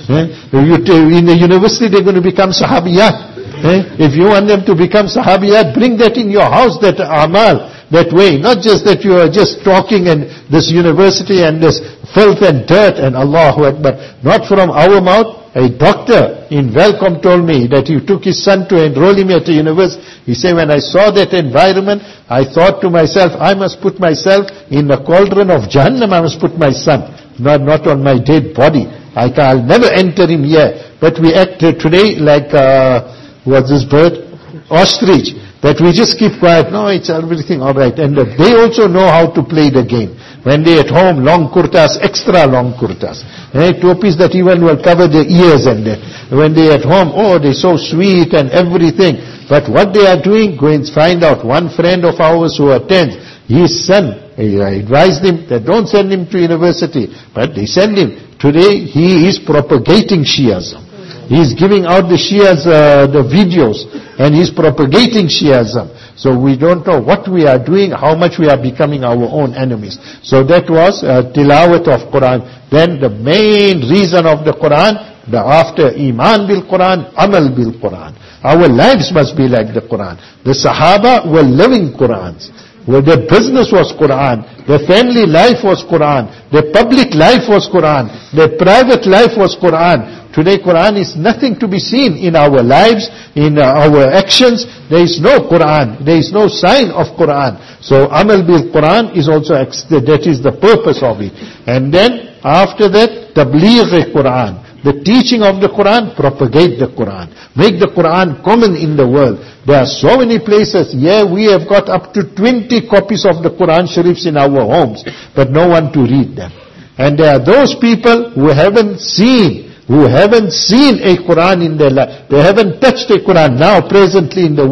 In the university they're going to become sahabiyat. If you want them to become sahabiyat, bring that in your house, that amal. That way, not just that you are just talking in this university and this filth and dirt and Allahu Akbar. Not from our mouth. A doctor in Welcome told me that he took his son to enroll him at a university. He said, when I saw that environment, I thought to myself, I must put myself in the cauldron of Jahannam, I must put my son, not on my dead body. I'll never enter him here. But we act today like, what's this bird? Ostrich. That we just keep quiet. No, it's everything alright. And they also know how to play the game. When they at home, long kurtas, extra long kurtas. Topis that even will cover their ears and that. When they at home, oh, they're so sweet and everything. But what they are doing, go and find out. One friend of ours who attends, his son, I advised him that don't send him to university. But they send him. Today, he is propagating Shiism. He's giving out the Shias, the videos, and he's propagating Shiism. So we don't know what we are doing, how much we are becoming our own enemies. So that was tilawat of Quran. Then the main reason of the Quran, after Iman bil Quran, Amal bil Quran. Our lives must be like the Quran. The Sahaba were living Qurans. Where their business was Quran, their family life was Quran, their public life was Quran, their private life was Quran. Today Quran is nothing to be seen in our lives, in our actions. There is no Quran, there is no sign of Quran. So Amal bil Quran is also, that is the purpose of it. And then after that, Tabligh Quran. The teaching of the Quran, propagate the Quran. Make the Quran common in the world. There are so many places. Yeah, we have got up to 20 copies of the Quran Sharifs in our homes, but no one to read them. And there are those people who haven't seen a Quran in their life. They haven't touched a Quran now presently in the world.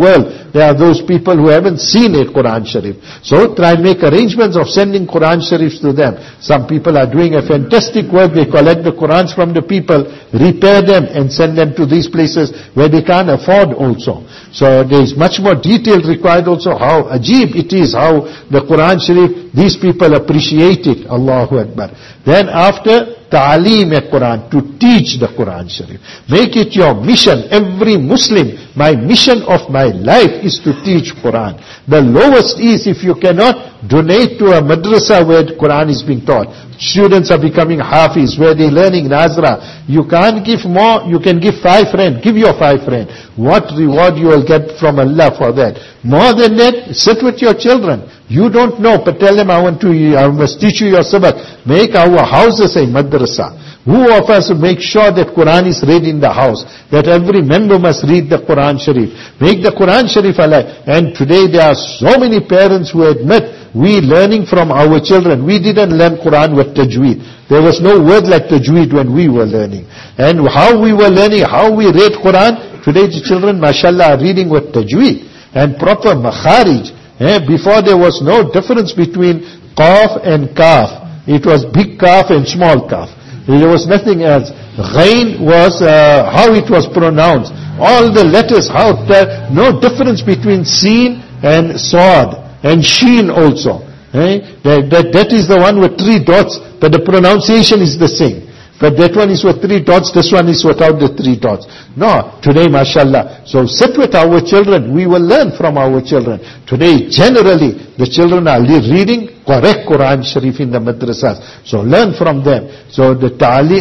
there are those people who haven't seen a Quran Sharif. So try and make arrangements of sending Quran Sharifs to them. Some people are doing a fantastic work. They collect the Qurans from the people, repair them and send them to these places where they can't afford also. So there is much more detail required also, how ajib it is, how the Quran Sharif, these people appreciate it. Allahu Akbar. Then after, ta'aleem al-Quran, to teach the Quran Sharif. Make it your mission. Every Muslim, my mission of my life is to teach Quran. The lowest is, if you cannot donate to a madrasa where Quran is being taught. Students are becoming hafiz, where they're learning Nazra. You can't give more, you can give 5 rand. Give your 5 rand. What reward you will get from Allah for that? More than that, sit with your children. You don't know, but tell them, I must teach you your sabak. Make our houses a madrasa. Who of us will make sure that Quran is read in the house? That every member must read the Quran Sharif. Make the Quran Sharif alive. And today there are so many parents who admit, we learning from our children. We didn't learn Quran with tajweed. There was no word like tajweed when we were learning. And how we were learning, how we read Quran, today the children, mashallah, are reading with tajweed. And proper makharij. Before there was no difference between qaf and kaf. It was big kaf and small kaf. There was nothing else. Ghain was how it was pronounced. All the letters, no difference between seen and sod. And sheen also. That is the one with 3 dots, but the pronunciation is the same. But that one is with 3 dots, this one is without the 3 dots. No, today mashallah. So sit with our children, we will learn from our children. Today generally, the children are reading correct Quran Sharif in the madrasas. So learn from them. So the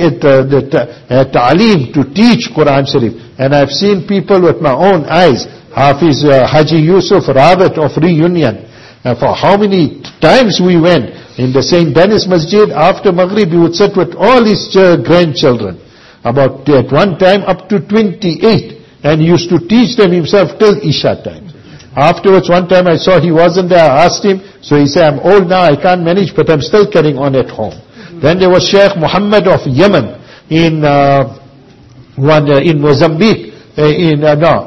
ta'aleem to teach Quran Sharif. And I've seen people with my own eyes, Hafiz Haji Yusuf Rawat of Reunion. For how many times we went in the St. Denis Masjid, after Maghrib he would sit with all his grandchildren. About at one time up to 28. And he used to teach them himself till Isha time. Afterwards one time I saw he wasn't there, I asked him, so he said, I'm old now, I can't manage, but I'm still carrying on at home. Then there was Sheikh Muhammad of Yemen in Mozambique, in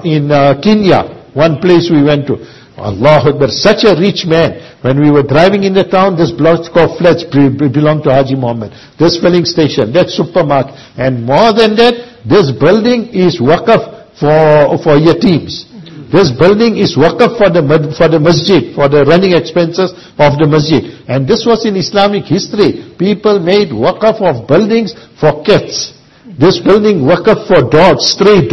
Kenya, one place we went to. Allah Akbar, such a rich man. When we were driving in the town, this block of flats belonged to Haji Muhammad. This filling station, that supermarket. And more than that, this building is waqaf for yateems. This building is waqaf for the masjid, for the running expenses of the masjid. And this was in Islamic history. People made waqaf of buildings for cats. This building waqaf for dogs, stray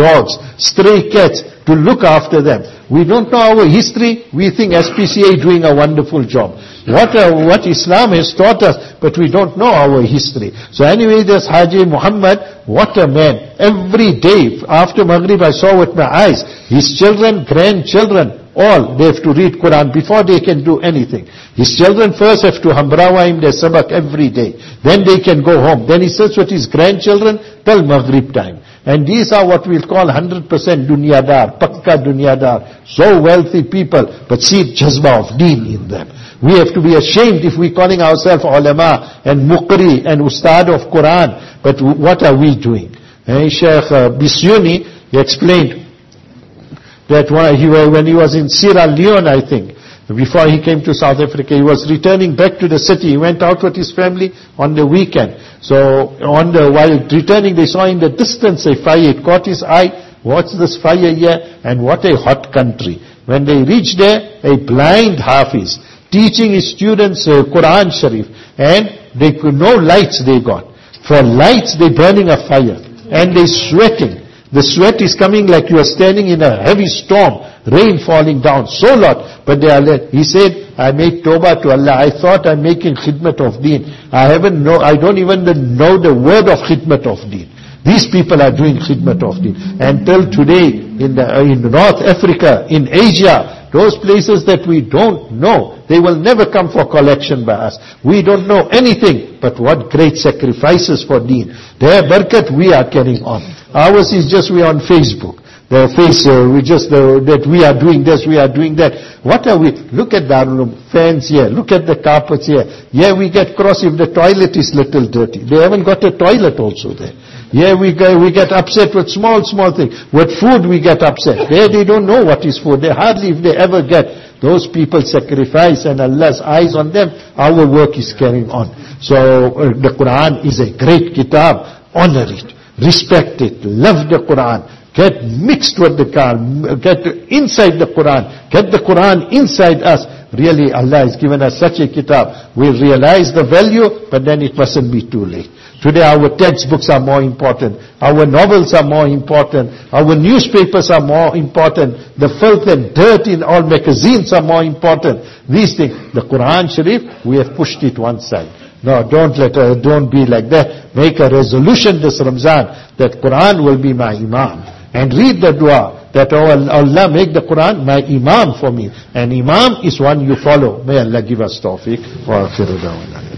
cats, to look after them. We don't know our history. We think SPCA doing a wonderful job. What Islam has taught us, but we don't know our history. So anyway, this Haji Muhammad, what a man. Every day, after Maghrib, I saw with my eyes, his children, grandchildren, all, they have to read Quran before they can do anything. His children first have to hambrawa him their sabak every day. Then they can go home. Then he sits with his grandchildren till Maghrib time. And these are what we'll call 100% dunyadar, pakka dunyadar. So wealthy people, but see jazba of deen in them. We have to be ashamed if we're calling ourselves ulama and muqri and ustad of Quran. But what are we doing? Sheikh Bisyuni, he explained that when he was in Sierra Leone, I think, before he came to South Africa, he was returning back to the city. He went out with his family on the weekend. So while returning, they saw in the distance a fire. It caught his eye. What's this fire here? And what a hot country. When they reached there, a blind Hafiz teaching his students Quran Sharif, and they could no lights they got. For lights, they burning a fire, and they sweating. The sweat is coming like you are standing in a heavy storm, rain falling down, so lot. But they are led. He said, I made tawbah to Allah. I thought I'm making khidmat of deen. I don't even know the word of khidmat of deen. These people are doing khidmat of deen. Until today, in North Africa, in Asia, those places that we don't know, they will never come for collection by us. We don't know anything, but what great sacrifices for deen. Their barakat we are carrying on. Ours is just we are on Facebook. their face, that we are doing this, we are doing that. What are we? Look at the fans here. Look at the carpets here. Here we get cross if the toilet is little dirty. They haven't got a toilet also there. Here we get upset with small things. With food we get upset. There they don't know what is food. They hardly, if they ever get. Those people sacrifice and Allah's eyes on them. Our work is carrying on. So the Quran is a great kitab. Honor it. Respect it. Love the Quran. Get mixed with the Quran. Get inside the Quran. Get the Quran inside us. Really, Allah has given us such a kitab. We realize the value, but then it mustn't be too late. Today our textbooks are more important. Our novels are more important. Our newspapers are more important. The filth and dirt in all magazines are more important. These things. The Quran Sharif, we have pushed it one side. No, don't be like that. Make a resolution this Ramzan that Quran will be my Imam. And read the dua that, oh Allah, make the Quran my Imam for me. And Imam is one you follow. May Allah give us tawfiq. Wa akhiru da'wana.